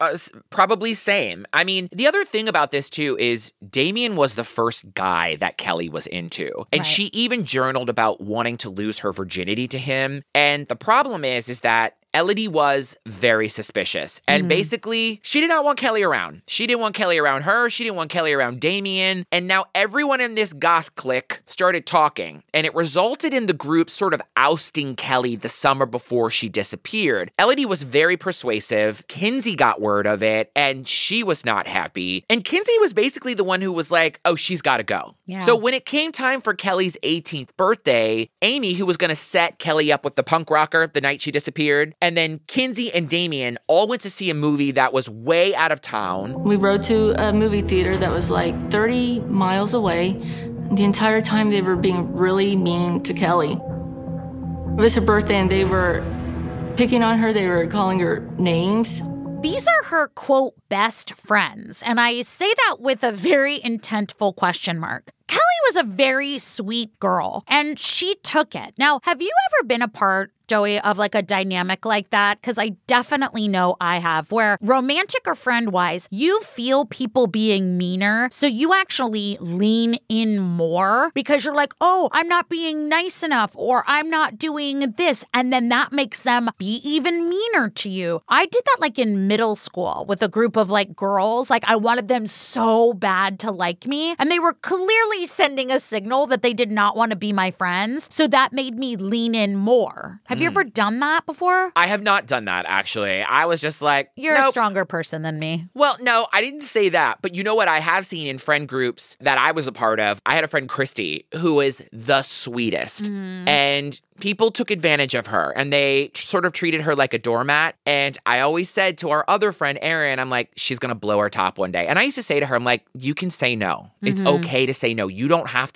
probably same. I mean, the other thing about this too is Damien was the first guy that Kelly was into. And she even journaled about wanting to lose her virginity to him. And the problem is that Elodie was very suspicious. And basically, she did not want Kelly around. She didn't want Kelly around her. She didn't want Kelly around Damien. And now everyone in this goth clique started talking. And it resulted in the group sort of ousting Kelly the summer before she disappeared. Elodie was very persuasive. Kinsey got word of it. And she was not happy. And Kinsey was basically the one who was like, oh, she's got to go. Yeah. So when it came time for Kelly's 18th birthday, Amy, who was going to set Kelly up with the punk rocker the night she disappeared, and then Kinsey and Damien all went to see a movie that was way out of town. We rode to a movie theater that was like 30 miles away. The entire time they were being really mean to Kelly. It was her birthday and they were picking on her. They were calling her names. These are her, quote, best friends. And I say that with a very intentful question mark. Kelly was a very sweet girl, and she took it. Now, have you ever been a part, Joey, of like a dynamic like that? Because I definitely know I have, where romantic or friend-wise, you feel people being meaner, so you actually lean in more because you're like, oh, I'm not being nice enough, or I'm not doing this, and then that makes them be even meaner to you. I did that like in middle school with a group of like girls. Like I wanted them so bad to like me, and they were clearly sending a signal that they did not want to be my friends, so that made me lean in more. Have you ever done that before? I have not done that, actually. I was just like, you're a stronger person than me. Well, no, I didn't say that. But you know what I have seen in friend groups that I was a part of? I had a friend, Christy, who is the sweetest. And people took advantage of her and they sort of treated her like a doormat. And I always said to our other friend, Erin, I'm like, she's going to blow our top one day. And I used to say to her, I'm like, you can say no. It's okay to say no. You don't have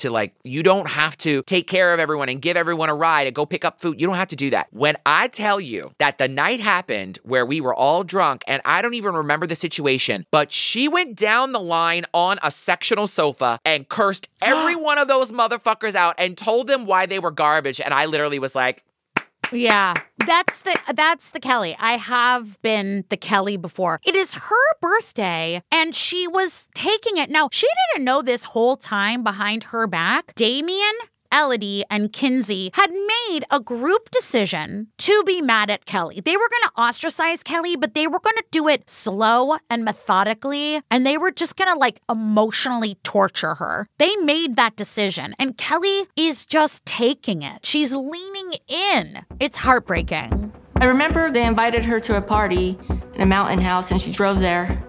to take care of everyone and give everyone a ride and go pick up food. You don't have to do that. When I tell you that the night happened where we were all drunk and I don't even remember the situation, but she went down the line on a sectional sofa and cursed every one of those motherfuckers out and told them why they were garbage. And I literally was like, yeah, that's the Kelly. I have been the Kelly before. It is her birthday, and she was taking it. Now, she didn't know this whole time behind her back. Damien, Elodie, and Kinsey had made a group decision to be mad at Kelly. They were going to ostracize Kelly, but they were going to do it slow and methodically, and they were just going to like emotionally torture her. They made that decision, and Kelly is just taking it. She's leaning in. It's heartbreaking. I remember they invited her to a party in a mountain house, and she drove there.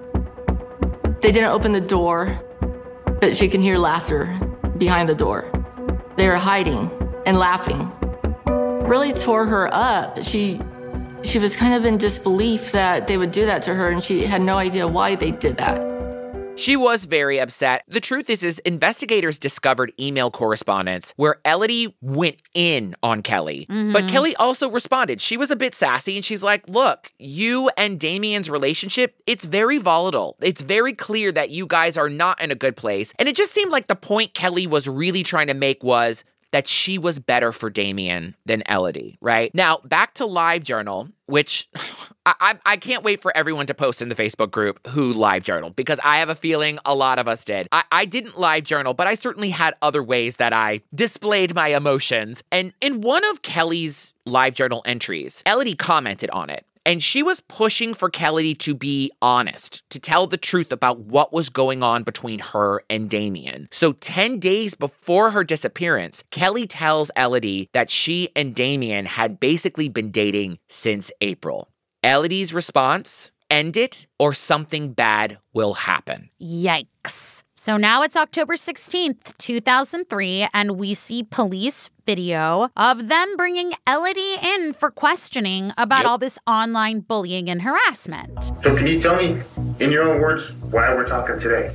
They didn't open the door, but she can hear laughter behind the door. They were hiding and laughing. Really tore her up. She was kind of in disbelief that they would do that to her, and she had no idea why they did that. She was very upset. The truth is investigators discovered email correspondence where Elodie went in on Kelly. But Kelly also responded. She was a bit sassy, and she's like, look, you and Damien's relationship, it's very volatile. It's very clear that you guys are not in a good place. And it just seemed like the point Kelly was really trying to make was that she was better for Damien than Elodie, right? Now, back to LiveJournal, which I can't wait for everyone to post in the Facebook group who LiveJournaled, because I have a feeling a lot of us did. I didn't LiveJournal, but I certainly had other ways that I displayed my emotions. And in one of Kelly's LiveJournal entries, Elodie commented on it. And she was pushing for Kelly to be honest, to tell the truth about what was going on between her and Damien. So 10 days before her disappearance, Kelly tells Elodie that she and Damien had basically been dating since April. Elodie's response, end it or something bad will happen. Yikes. So now it's October 16th, 2003, and we see police video of them bringing Elodie in for questioning about all this online bullying and harassment. So can you tell me, in your own words, why we're talking today?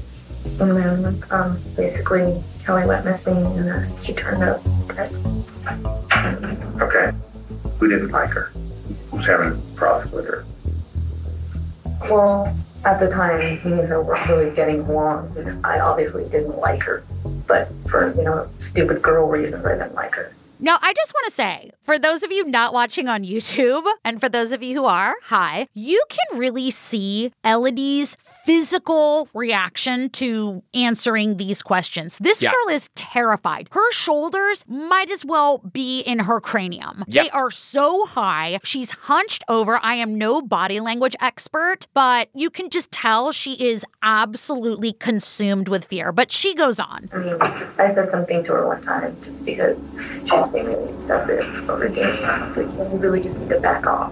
Basically, Kelly went missing and she turned up dead. Okay. Who didn't like her? Who's having problems with her? Well, at the time, me and her were really getting along. I obviously didn't like her, but for, stupid girl reasons, I didn't like her. Now, I just want to say, for those of you not watching on YouTube, and for those of you who are, hi, you can really see Elodie's physical reaction to answering these questions. This girl is terrified. Her shoulders might as well be in her cranium. Yep. They are so high. She's hunched over. I am no body language expert, but you can just tell she is absolutely consumed with fear. But she goes on. I mean, I said something to her one time just because she was being really excessive over gaming. I was like, you really just need to back off.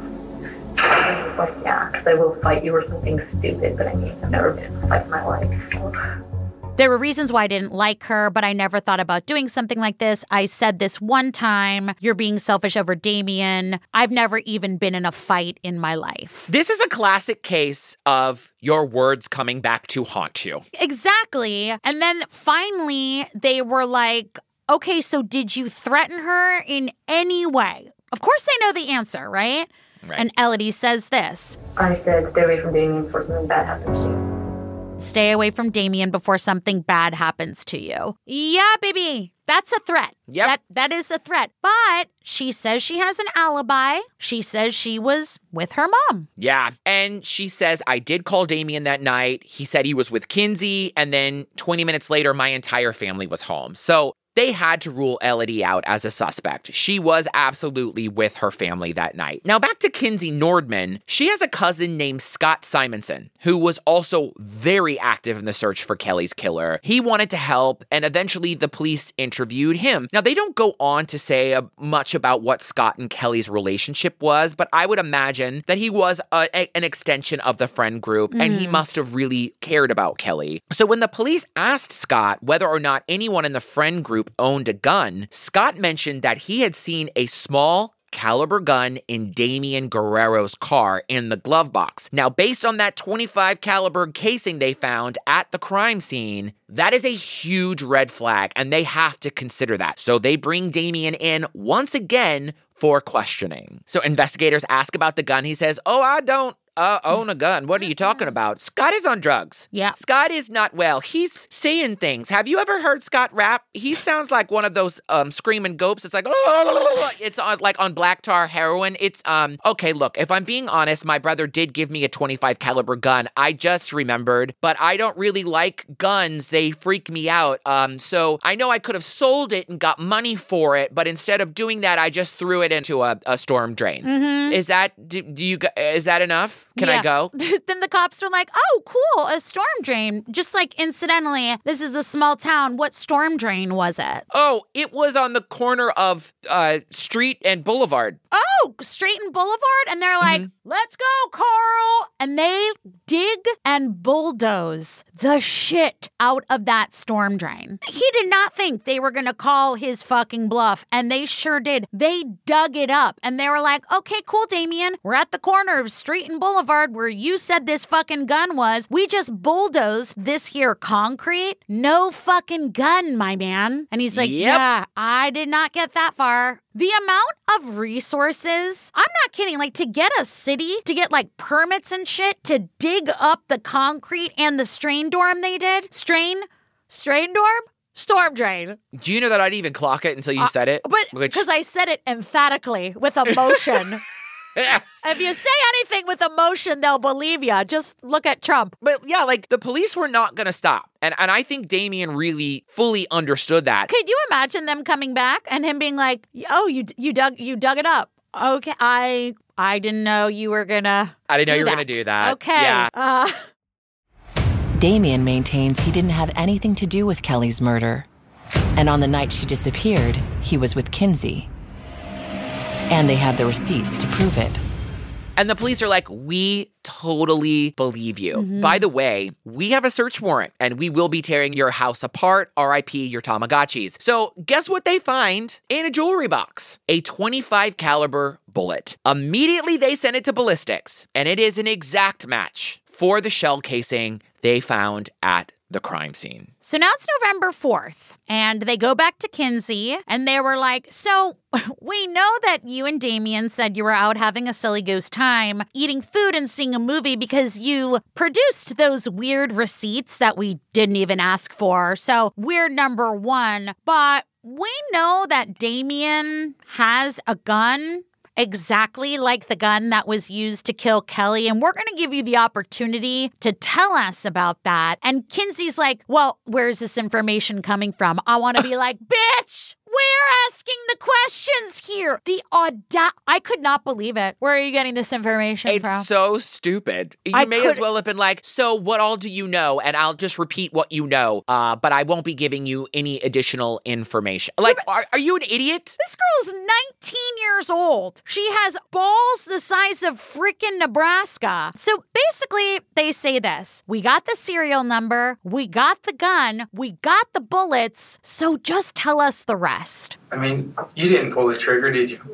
And she was like, yeah, because I will fight you or something stupid, but I mean, I've never been in a fight in my life. So. There were reasons why I didn't like her, but I never thought about doing something like this. I said this one time, you're being selfish over Damien. I've never even been in a fight in my life. This is a classic case of your words coming back to haunt you. Exactly. And then finally, they were like, okay, so did you threaten her in any way? Of course they know the answer, right? Right. And Elodie says this. I said, stay away from Damien before something bad happens to you. Stay away from Damien before something bad happens to you. Yeah, baby. That's a threat. Yep. That is a threat. But she says she has an alibi. She says she was with her mom. Yeah. And she says, I did call Damien that night. He said he was with Kinsey. And then 20 minutes later, my entire family was home. So they had to rule Elodie out as a suspect. She was absolutely with her family that night. Now back to Kinsey Nordman. She has a cousin named Scott Simonson, who was also very active in the search for Kelly's killer. He wanted to help, and eventually the police interviewed him. Now they don't go on to say much about what Scott and Kelly's relationship was, but I would imagine that he was an extension of the friend group, and he must have really cared about Kelly. So when the police asked Scott whether or not anyone in the friend group owned a gun, Scott mentioned that he had seen a small caliber gun in Damien Guerrero's car in the glove box. Now, based on that .25 caliber casing they found at the crime scene, that is a huge red flag, and they have to consider that. So they bring Damien in once again for questioning. So investigators ask about the gun. He says, oh, I don't own a gun. What are you talking about? Scott is on drugs. Yeah. Scott is not well. He's saying things. Have you ever heard Scott rap? He sounds like one of those screaming gopes. It's like, it's like on black tar heroin. It's, okay, look, if I'm being honest, my brother did give me a .25 caliber gun. I just remembered, but I don't really like guns. They freak me out. So I know I could have sold it and got money for it, but instead of doing that, I just threw it into a storm drain. Mm-hmm. Is that, is that enough? Can I go? Then the cops were like, oh, cool, a storm drain. Just like, incidentally, this is a small town. What storm drain was it? Oh, it was on the corner of Street and Boulevard. Oh, Street and Boulevard? And they're like, let's go, Carl. And they dig and bulldoze the shit out of that storm drain. He did not think they were going to call his fucking bluff, and they sure did. They dug it up, and they were like, okay, cool, Damien. We're at the corner of Street and Boulevard where you said this fucking gun was. We just bulldozed this here concrete. No fucking gun, my man. And he's like, yeah, I did not get that far. The amount of resources, I'm not kidding, like to get a city, to get like permits and shit, to dig up the concrete and the strain dorm they did. Strain dorm? Storm drain. Do you know that I didn't even clock it until you said it? But because I said it emphatically with emotion. If you say anything with emotion, they'll believe you. Just look at Trump. But yeah, like the police were not going to stop. And I think Damien really fully understood that. Could you imagine them coming back and him being like, oh, you dug it up. Okay, I didn't know you were going to I didn't know you were going to do that. Okay. Yeah. Damien maintains he didn't have anything to do with Kelly's murder. And on the night she disappeared, he was with Kinsey. And they have the receipts to prove it. And the police are like, we totally believe you. By the way, we have a search warrant and we will be tearing your house apart, RIP your Tamagotchis. So guess what they find in a jewelry box? A .25 caliber bullet. Immediately they send it to ballistics, and it is an exact match for the shell casing they found at the crime scene. So now it's November 4th, and they go back to Kinsey, and they were like, so we know that you and Damien said you were out having a silly goose time, eating food and seeing a movie because you produced those weird receipts that we didn't even ask for. So weird number one, but we know that Damien has a gun exactly like the gun that was used to kill Kelly, and we're going to give you the opportunity to tell us about that. And Kinsey's like, well, where's this information coming from? I want to be like, bitch, we're asking the questions here. I could not believe it. Where are you getting this information from? It's so stupid. You may as well have been like, so what all do you know? And I'll just repeat what you know, but I won't be giving you any additional information. Like, are you an idiot? This girl is 19 years old. She has balls the size of freaking Nebraska. So basically, they say this. We got the serial number. We got the gun. We got the bullets. So just tell us the rest. I mean, you didn't pull the trigger, did you?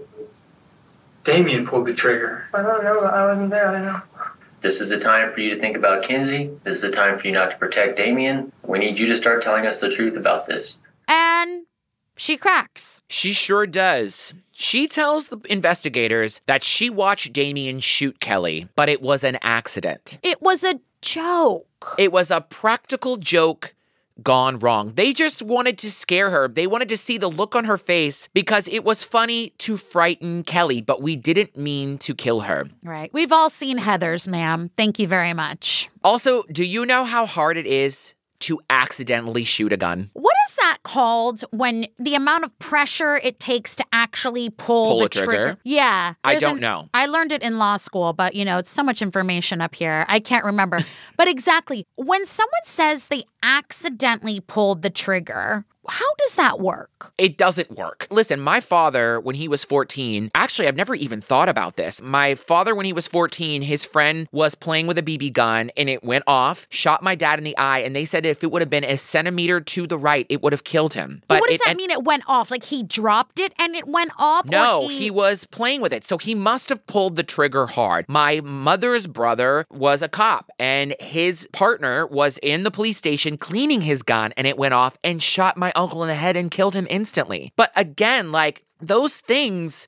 Damien pulled the trigger. I don't know. I wasn't there. I don't know. This is the time for you to think about Kinsey. This is the time for you not to protect Damien. We need you to start telling us the truth about this. And she cracks. She sure does. She tells the investigators that she watched Damien shoot Kelly, but it was an accident. It was a joke. It was a practical joke gone wrong. They just wanted to scare her. They wanted to see the look on her face because it was funny to frighten Kelly, but we didn't mean to kill her. Right. We've all seen Heathers, ma'am. Thank you very much. Also, do you know how hard it is to accidentally shoot a gun? What is that called when the amount of pressure it takes to actually pull the trigger? Yeah. I don't know. I learned it in law school, but, it's so much information up here. I can't remember. But exactly, when someone says they accidentally pulled the trigger, how does that work? It doesn't work. Listen, my father, when he was 14, actually, I've never even thought about this. My father, when he was 14, his friend was playing with a BB gun and it went off, shot my dad in the eye, and they said if it would have been a centimeter to the right, it would have killed him. But what does that mean it went off? Like he dropped it and it went off? No, he was playing with it. So he must have pulled the trigger hard. My mother's brother was a cop and his partner was in the police station cleaning his gun and it went off and shot my uncle in the head and killed him instantly. But again, like, those things,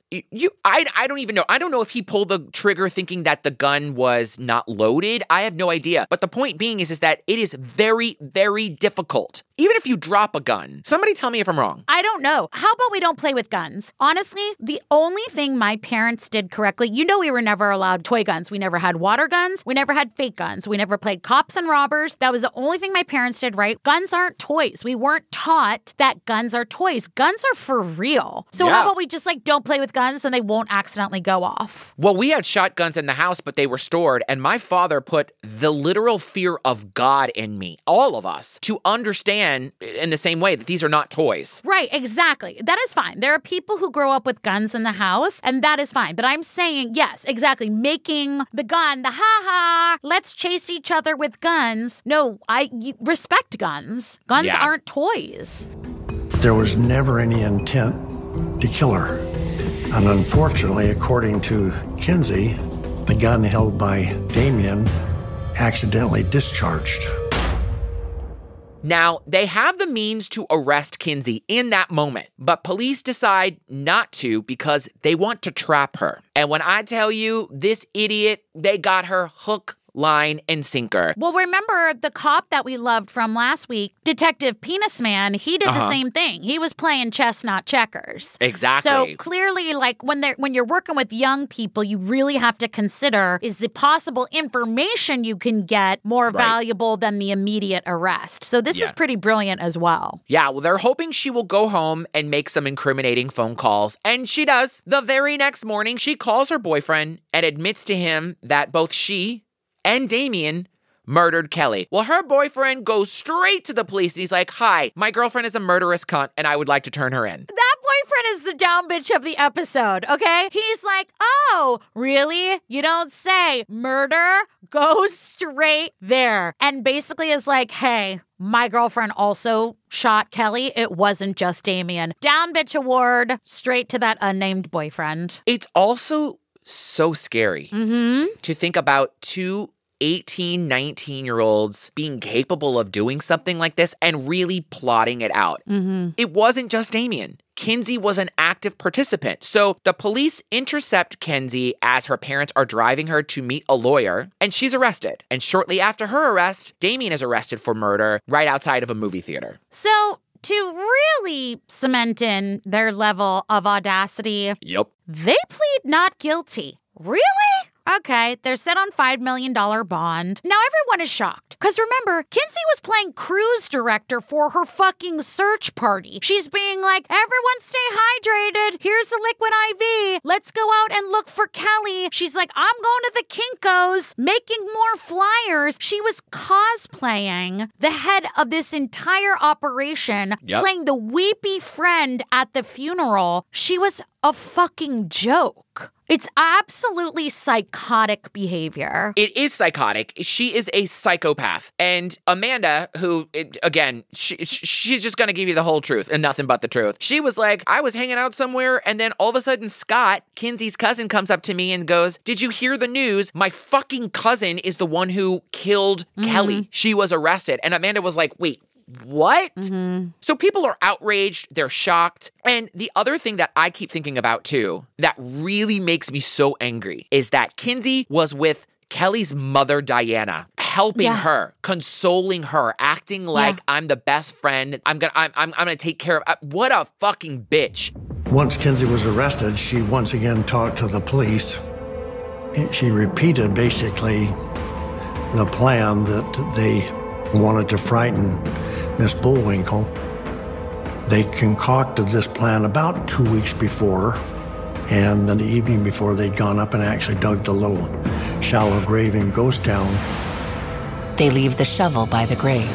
I don't even know. I don't know if he pulled the trigger thinking that the gun was not loaded. I have no idea. But the point being is that it is very, very difficult. Even if you drop a gun. Somebody tell me if I'm wrong. I don't know. How about we don't play with guns? Honestly, the only thing my parents did correctly, we were never allowed toy guns. We never had water guns. We never had fake guns. We never played cops and robbers. That was the only thing my parents did right. Guns aren't toys. We weren't taught that guns are toys. Guns are for real. So how about we just don't play with guns and they won't accidentally go off? Well, we had shotguns in the house, but they were stored. And my father put the literal fear of God in me, all of us, to understand in the same way that these are not toys. Right, exactly. That is fine. There are people who grow up with guns in the house, and that is fine. But I'm saying, yes, exactly, making the gun, the ha-ha, let's chase each other with guns. No, I respect guns. Guns aren't toys. There was never any intent to kill her. And unfortunately, according to Kinsey, the gun held by Damien accidentally discharged. Now, they have the means to arrest Kinsey in that moment, but police decide not to because they want to trap her. And when I tell you, this idiot, they got her hook, line, and sinker. Well, remember the cop that we loved from last week, Detective Penis Man, he did the same thing. He was playing chess, not checkers. Exactly. So clearly, when you're working with young people, you really have to consider, is the possible information you can get more valuable than the immediate arrest? So this is pretty brilliant as well. Yeah, well, they're hoping she will go home and make some incriminating phone calls. And she does. The very next morning, she calls her boyfriend and admits to him that both she and Damien murdered Kelly. Well, her boyfriend goes straight to the police and he's like, hi, my girlfriend is a murderous cunt and I would like to turn her in. That boyfriend is the down bitch of the episode, okay? He's like, oh, really? You don't say. Murder goes straight there. And basically is like, hey, my girlfriend also shot Kelly. It wasn't just Damien. Down bitch award straight to that unnamed boyfriend. It's also so scary to think about two 18, 19-year-olds being capable of doing something like this and really plotting it out. It wasn't just Damien. Kinsey was an active participant. So the police intercept Kinsey as her parents are driving her to meet a lawyer, and she's arrested. And shortly after her arrest, Damien is arrested for murder right outside of a movie theater. So to really cement in their level of audacity, Yep. they plead not guilty. Really? Okay, they're set on $5 million bond. Now everyone is shocked. Because remember, Kinsey was playing cruise director for her fucking search party. She's being like, everyone stay hydrated. Here's the liquid IV. Let's go out and look for Kelly. She's like, I'm going to the Kinko's, making more flyers. She was cosplaying the head of this entire operation, playing the weepy friend at the funeral. She was a fucking joke. It's absolutely psychotic behavior. It is psychotic. She is a psychopath. And Amanda, who, again, she's just going to give you the whole truth and nothing but the truth. She was like, I was hanging out somewhere, and then all of a sudden Scott, Kinsey's cousin, comes up to me and goes, did you hear the news? My fucking cousin is the one who killed Kelly. She was arrested. And Amanda was like, wait, what? So people are outraged, they're shocked. And the other thing that I keep thinking about too, that really makes me so angry, is that Kinsey was with Kelly's mother, Diana, helping her, consoling her, acting like I'm the best friend. I'm gonna take care of. What a fucking bitch. Once Kinsey was arrested, she once again talked to the police. She repeated basically the plan that they wanted to frighten Miss Bullwinkle. They concocted this plan about 2 weeks before, and then the evening before, they'd gone up and actually dug the little shallow grave in Ghost Town. They leave the shovel by the grave.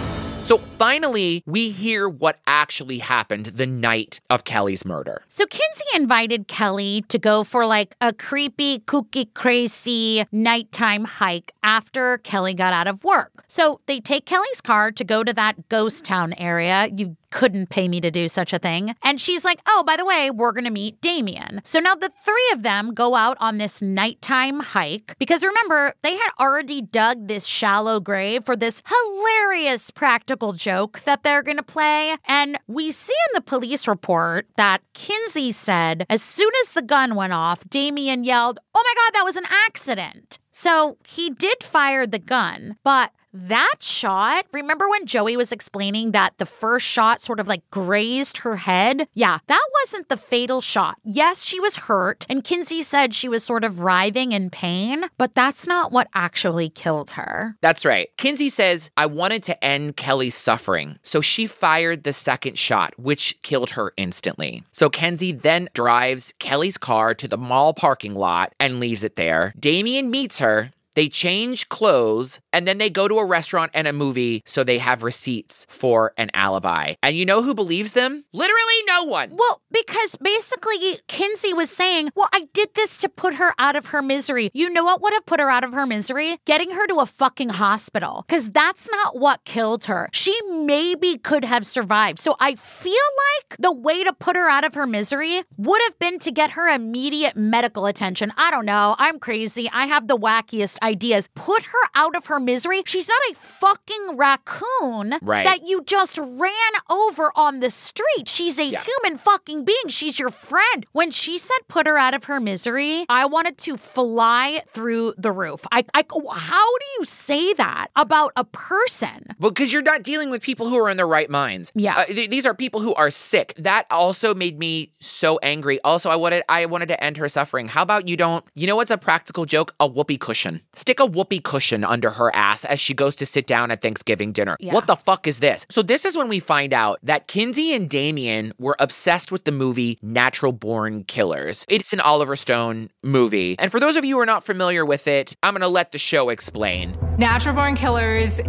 So finally, we hear what actually happened the night of Kelly's murder. So Kinsey invited Kelly to go for like a creepy, kooky, crazy nighttime hike after Kelly got out of work. So they take Kelly's car to go to that ghost town area. You couldn't pay me to do such a thing. And she's like, oh, by the way, we're going to meet Damien. So now the three of them go out on this nighttime hike because remember, they had already dug this shallow grave for this hilarious practical joke that they're going to play. And we see in the police report that Kinsey said as soon as the gun went off, Damien yelled, oh my God, that was an accident. So he did fire the gun, but that shot, remember when Joey was explaining that the first shot sort of like grazed her head? Yeah, that wasn't the fatal shot. Yes, she was hurt, and Kinsey said she was sort of writhing in pain, but that's not what actually killed her. That's right. Kinsey says, I wanted to end Kelly's suffering, so she fired the second shot, which killed her instantly. So Kinsey then drives Kelly's car to the mall parking lot and leaves it there. Damien meets her. They change clothes, and then they go to a restaurant and a movie so they have receipts for an alibi. And you know who believes them? Literally no one. Well, because basically Kinsey was saying, well, I did this to put her out of her misery. You know what would have put her out of her misery? Getting her to a fucking hospital. Because that's not what killed her. She maybe could have survived. So I feel like the way to put her out of her misery would have been to get her immediate medical attention. I don't know. I'm crazy. I have the wackiest ideas. Put her out of her misery. She's not a fucking raccoon that you just ran over on the street. She's a human fucking being. She's your friend. When she said put her out of her misery, I wanted to fly through the roof. How do you say that about a person? Because you're not dealing with people who are in their right minds. Yeah. These are people who are sick. That also made me so angry. Also, I wanted to end her suffering. How about you know what's a practical joke? A whoopee cushion. Stick a whoopee cushion under her ass as she goes to sit down at Thanksgiving dinner. Yeah. What the fuck is this? So this is when we find out that Kinsey and Damien were obsessed with the movie Natural Born Killers. It's an Oliver Stone movie. And for those of you who are not familiar with it, I'm going to let the show explain. Natural Born Killers,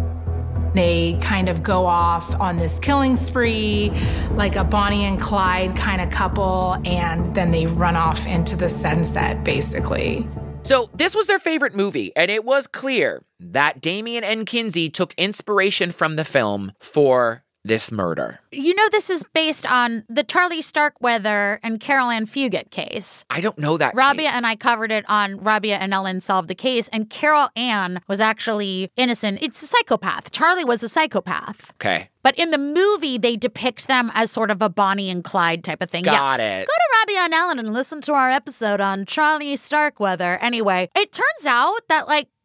they kind of go off on this killing spree, like a Bonnie and Clyde kind of couple, and then they run off into the sunset, basically. So this was their favorite movie, and it was clear that Damien and Kinsey took inspiration from the film for this murder. You know this is based on the Charlie Starkweather and Carol Ann Fugit case. I don't know that Rabia case. And I covered it on Rabia and Ellen Solved the Case, and Carol Ann was actually innocent. It's a psychopath. Charlie was a psychopath. Okay. But in the movie, they depict them as sort of a Bonnie and Clyde type of thing. Got it. Go to Rabia and Ellen and listen to our episode on Charlie Starkweather. Anyway, it turns out that, like,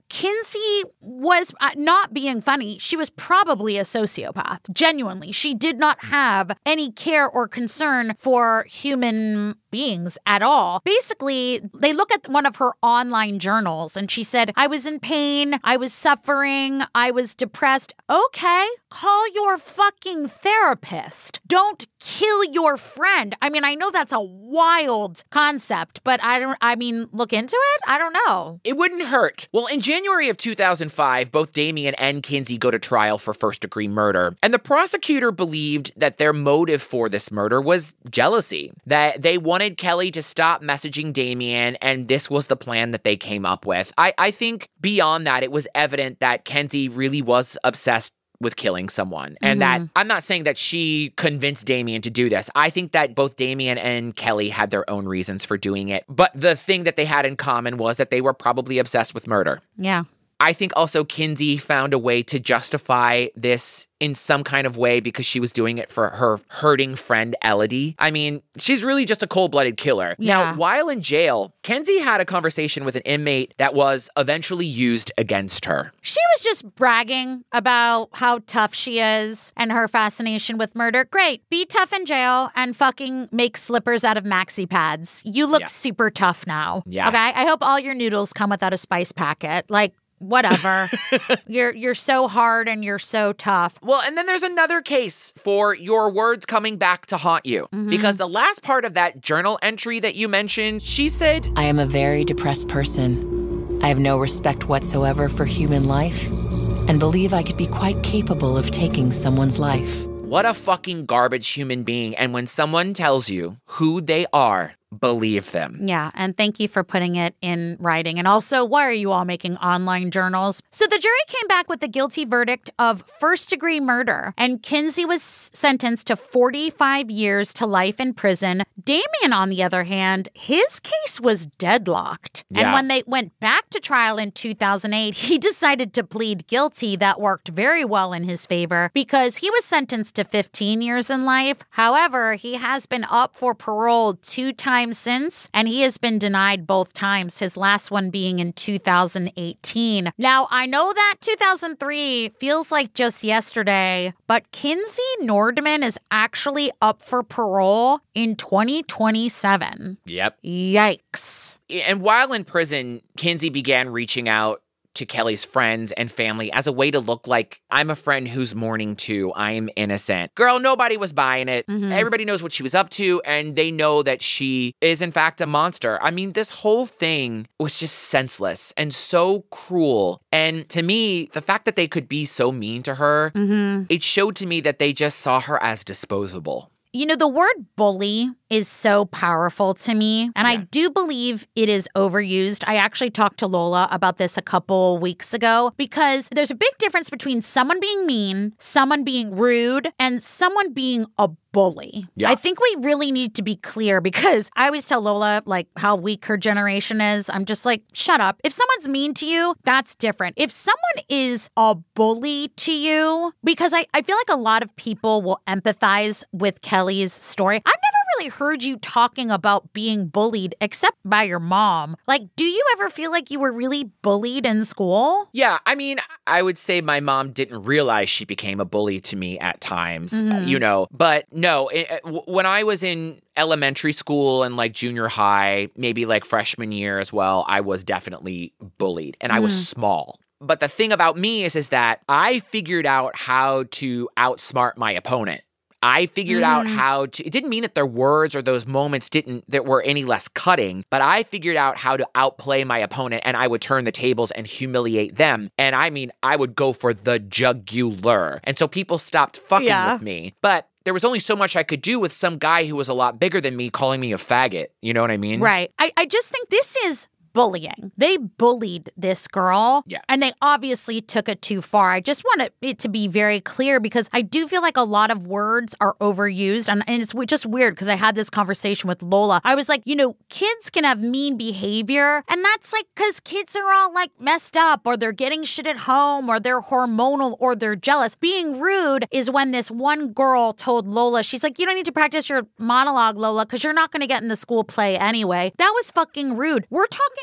Kinsey was not being funny. She was probably a sociopath. Genuinely. She did not have any care or concern for human beings at all. Basically, they look at one of her online journals and she said, I was in pain, I was suffering, I was depressed. Okay, call your fucking therapist. Don't kill your friend. I mean, I know that's a wild concept, but look into it? I don't know. It wouldn't hurt. Well, in January of 2005, both Damien and Kinsey go to trial for first-degree murder. And the prosecutor believed that their motive for this murder was jealousy, that they wanted Kelly to stop messaging Damien, and this was the plan that they came up with. I think beyond that, it was evident that Kinsey really was obsessed with killing someone. And that I'm not saying that she convinced Damien to do this. I think that both Damien and Kelly had their own reasons for doing it. But the thing that they had in common was that they were probably obsessed with murder. Yeah. I think also Kinsey found a way to justify this in some kind of way because she was doing it for her hurting friend Elodie. I mean, she's really just a cold-blooded killer. Yeah. Now, while in jail, Kinsey had a conversation with an inmate that was eventually used against her. She was just bragging about how tough she is and her fascination with murder. Great. Be tough in jail and fucking make slippers out of maxi pads. You look super tough now. Yeah. Okay? I hope all your noodles come without a spice packet. Like, whatever. You're so hard and you're so tough. Well, and then there's another case for your words coming back to haunt you. Because the last part of that journal entry that you mentioned, she said, I am a very depressed person. I have no respect whatsoever for human life and believe I could be quite capable of taking someone's life. What a fucking garbage human being. And when someone tells you who they are, believe them. Yeah, and thank you for putting it in writing. And also, why are you all making online journals? So the jury came back with the guilty verdict of first-degree murder, and Kinsey was sentenced to 45 years to life in prison. Damien, on the other hand, his case was deadlocked. Yeah. And when they went back to trial in 2008, he decided to plead guilty. That worked very well in his favor because he was sentenced to 15 years in life. However, he has been up for parole 2 times since, and he has been denied both times, his last one being in 2018. Now, I know that 2003 feels like just yesterday, but Kinsey Nordman is actually up for parole in 2027. Yep. Yikes. And while in prison, Kinsey began reaching out to Kelly's friends and family as a way to look like, I'm a friend who's mourning too. I'm innocent. Girl, nobody was buying it. Everybody knows what she was up to, and they know that she is, in fact, a monster. I mean, this whole thing was just senseless and so cruel. And to me, the fact that they could be so mean to her, it showed to me that they just saw her as disposable. You know, the word bully is so powerful to me, and I do believe it is overused. I actually talked to Lola about this a couple weeks ago because there's a big difference between someone being mean, someone being rude, and someone being a bully. Yeah. I think we really need to be clear because I always tell Lola, like, how weak her generation is. I'm just like, shut up. If someone's mean to you, that's different. If someone is a bully to you, because I feel like a lot of people will empathize with Kelly's story. I've never really heard you talking about being bullied except by your mom. Like, do you ever feel like you were really bullied in school? Yeah, I mean, I would say my mom didn't realize she became a bully to me at times, you know, but no, when I was in elementary school and like junior high, maybe like freshman year as well, I was definitely bullied and I was small. But the thing about me is that I figured out how to outsmart my opponent. I figured out how to, it didn't mean that their words or those moments that were any less cutting, but I figured out how to outplay my opponent and I would turn the tables and humiliate them. And I mean, I would go for the jugular. And so people stopped fucking with me. But there was only so much I could do with some guy who was a lot bigger than me calling me a faggot. You know what I mean? Right. I just think this is bullying. They bullied this girl, and they obviously took it too far. I just want it to be very clear because I do feel like a lot of words are overused, and it's just weird because I had this conversation with Lola. I was like, you know, kids can have mean behavior, and that's like because kids are all like messed up, or they're getting shit at home, or they're hormonal, or they're jealous. Being rude is when this one girl told Lola, she's like, you don't need to practice your monologue, Lola, because you're not going to get in the school play anyway. That was fucking rude. We're talking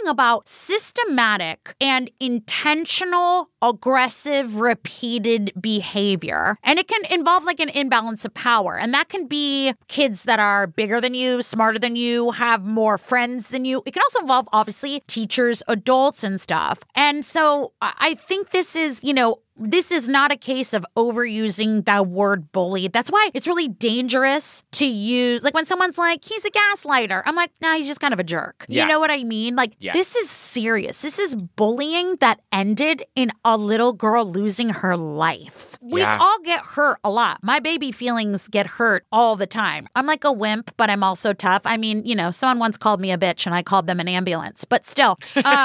talking about systematic and intentional, aggressive, repeated behavior. And it can involve like an imbalance of power. And that can be kids that are bigger than you, smarter than you, have more friends than you. It can also involve, obviously, teachers, adults, and stuff. And so I think this is, this is not a case of overusing that word bully. That's why it's really dangerous to use, like when someone's like, he's a gaslighter. I'm like, nah, he's just kind of a jerk. Yeah. You know what I mean? Like, This is serious. This is bullying that ended in a little girl losing her life. We all get hurt a lot. My baby feelings get hurt all the time. I'm like a wimp, but I'm also tough. I mean, someone once called me a bitch and I called them an ambulance. But still,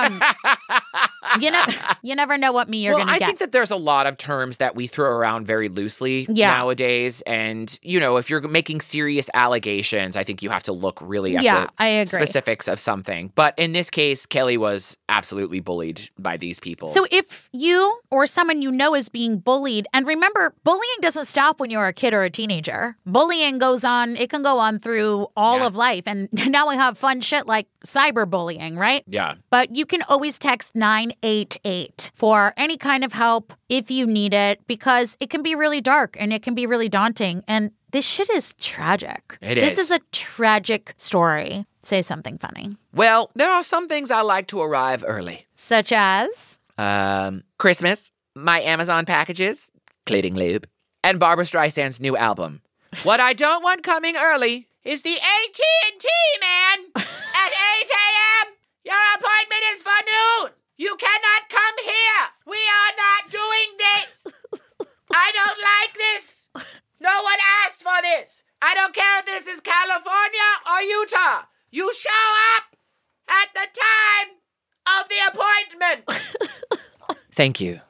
you never know what you're going to get. I think that there's a lot of terms that we throw around very loosely nowadays. And, if you're making serious allegations, I think you have to look really at the specifics of something. But in this case, Kelly was absolutely bullied by these people. So if you or someone you know is being bullied, and remember, bullying doesn't stop when you're a kid or a teenager. Bullying goes on, it can go on through all of life. And now we have fun shit like cyberbullying, right? Yeah. But you can always text 988 for any kind of help if you need it, because it can be really dark and it can be really daunting. And this shit is tragic. This is a tragic story. Say something funny. Well, there are some things I like to arrive early. Such as? Christmas, my Amazon packages, Cleaning Lube, and Barbra Streisand's new album. What I don't want coming early is the AT&T man at 8 a.m. Your appointment is for noon. You cannot come here. We are not doing this. I don't like this. No one asked for this. I don't care if this is California or Utah. You show up at the time of the appointment. Thank you.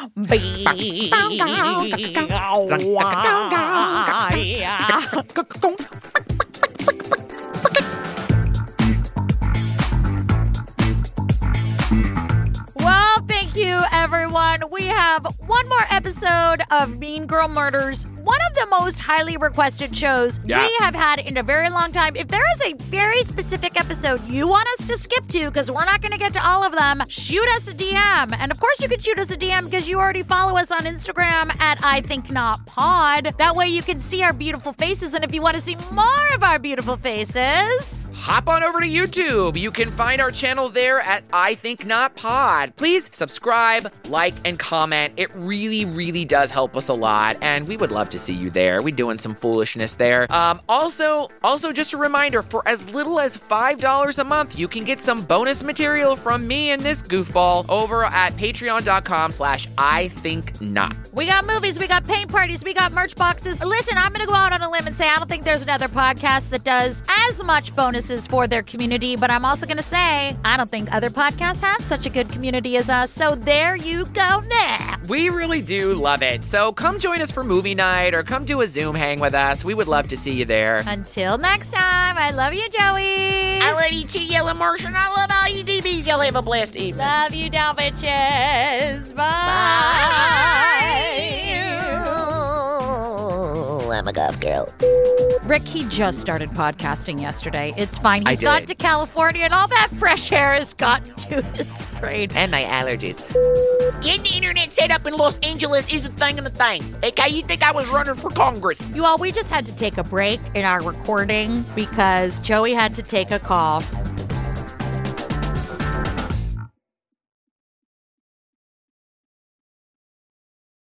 Well, thank you, everyone. We have one more episode of Mean Girl Murders, one of the most highly requested shows we have had in a very long time. If there is a very specific episode you want us to skip to, because we're not going to get to all of them, shoot us a DM. And of course you can shoot us a DM because you already follow us on Instagram at IThinkNotPod. That way you can see our beautiful faces. And if you want to see more of our beautiful faces, hop on over to YouTube. You can find our channel there at I Think Not Pod. Please subscribe, like, and comment. It really, really does help us a lot, and we would love to see you there. We're doing some foolishness there. Also, just a reminder, for as little as $5 a month, you can get some bonus material from me and this goofball over at patreon.com/IThinkNot. We got movies, we got paint parties, we got merch boxes. Listen, I'm going to go out on a limb and say I don't think there's another podcast that does as much bonuses for their community, but I'm also going to say I don't think other podcasts have such a good community as us, so there you go now. We really do love it. So come join us for movie night or come do a Zoom hang with us. We would love to see you there. Until next time, I love you, Joey. I love you too, Yellow Martian. I love all you DBs. Y'all have a blessed evening. Love you, down bitches. Bye. I'm a goth girl. Rick, he just started podcasting yesterday. It's fine. He's gone to California and all that fresh air has gotten to his brain. And my allergies. Getting the internet set up in Los Angeles is a thing and a thing. Okay, you think I was running for Congress? You all, we just had to take a break in our recording because Joey had to take a call.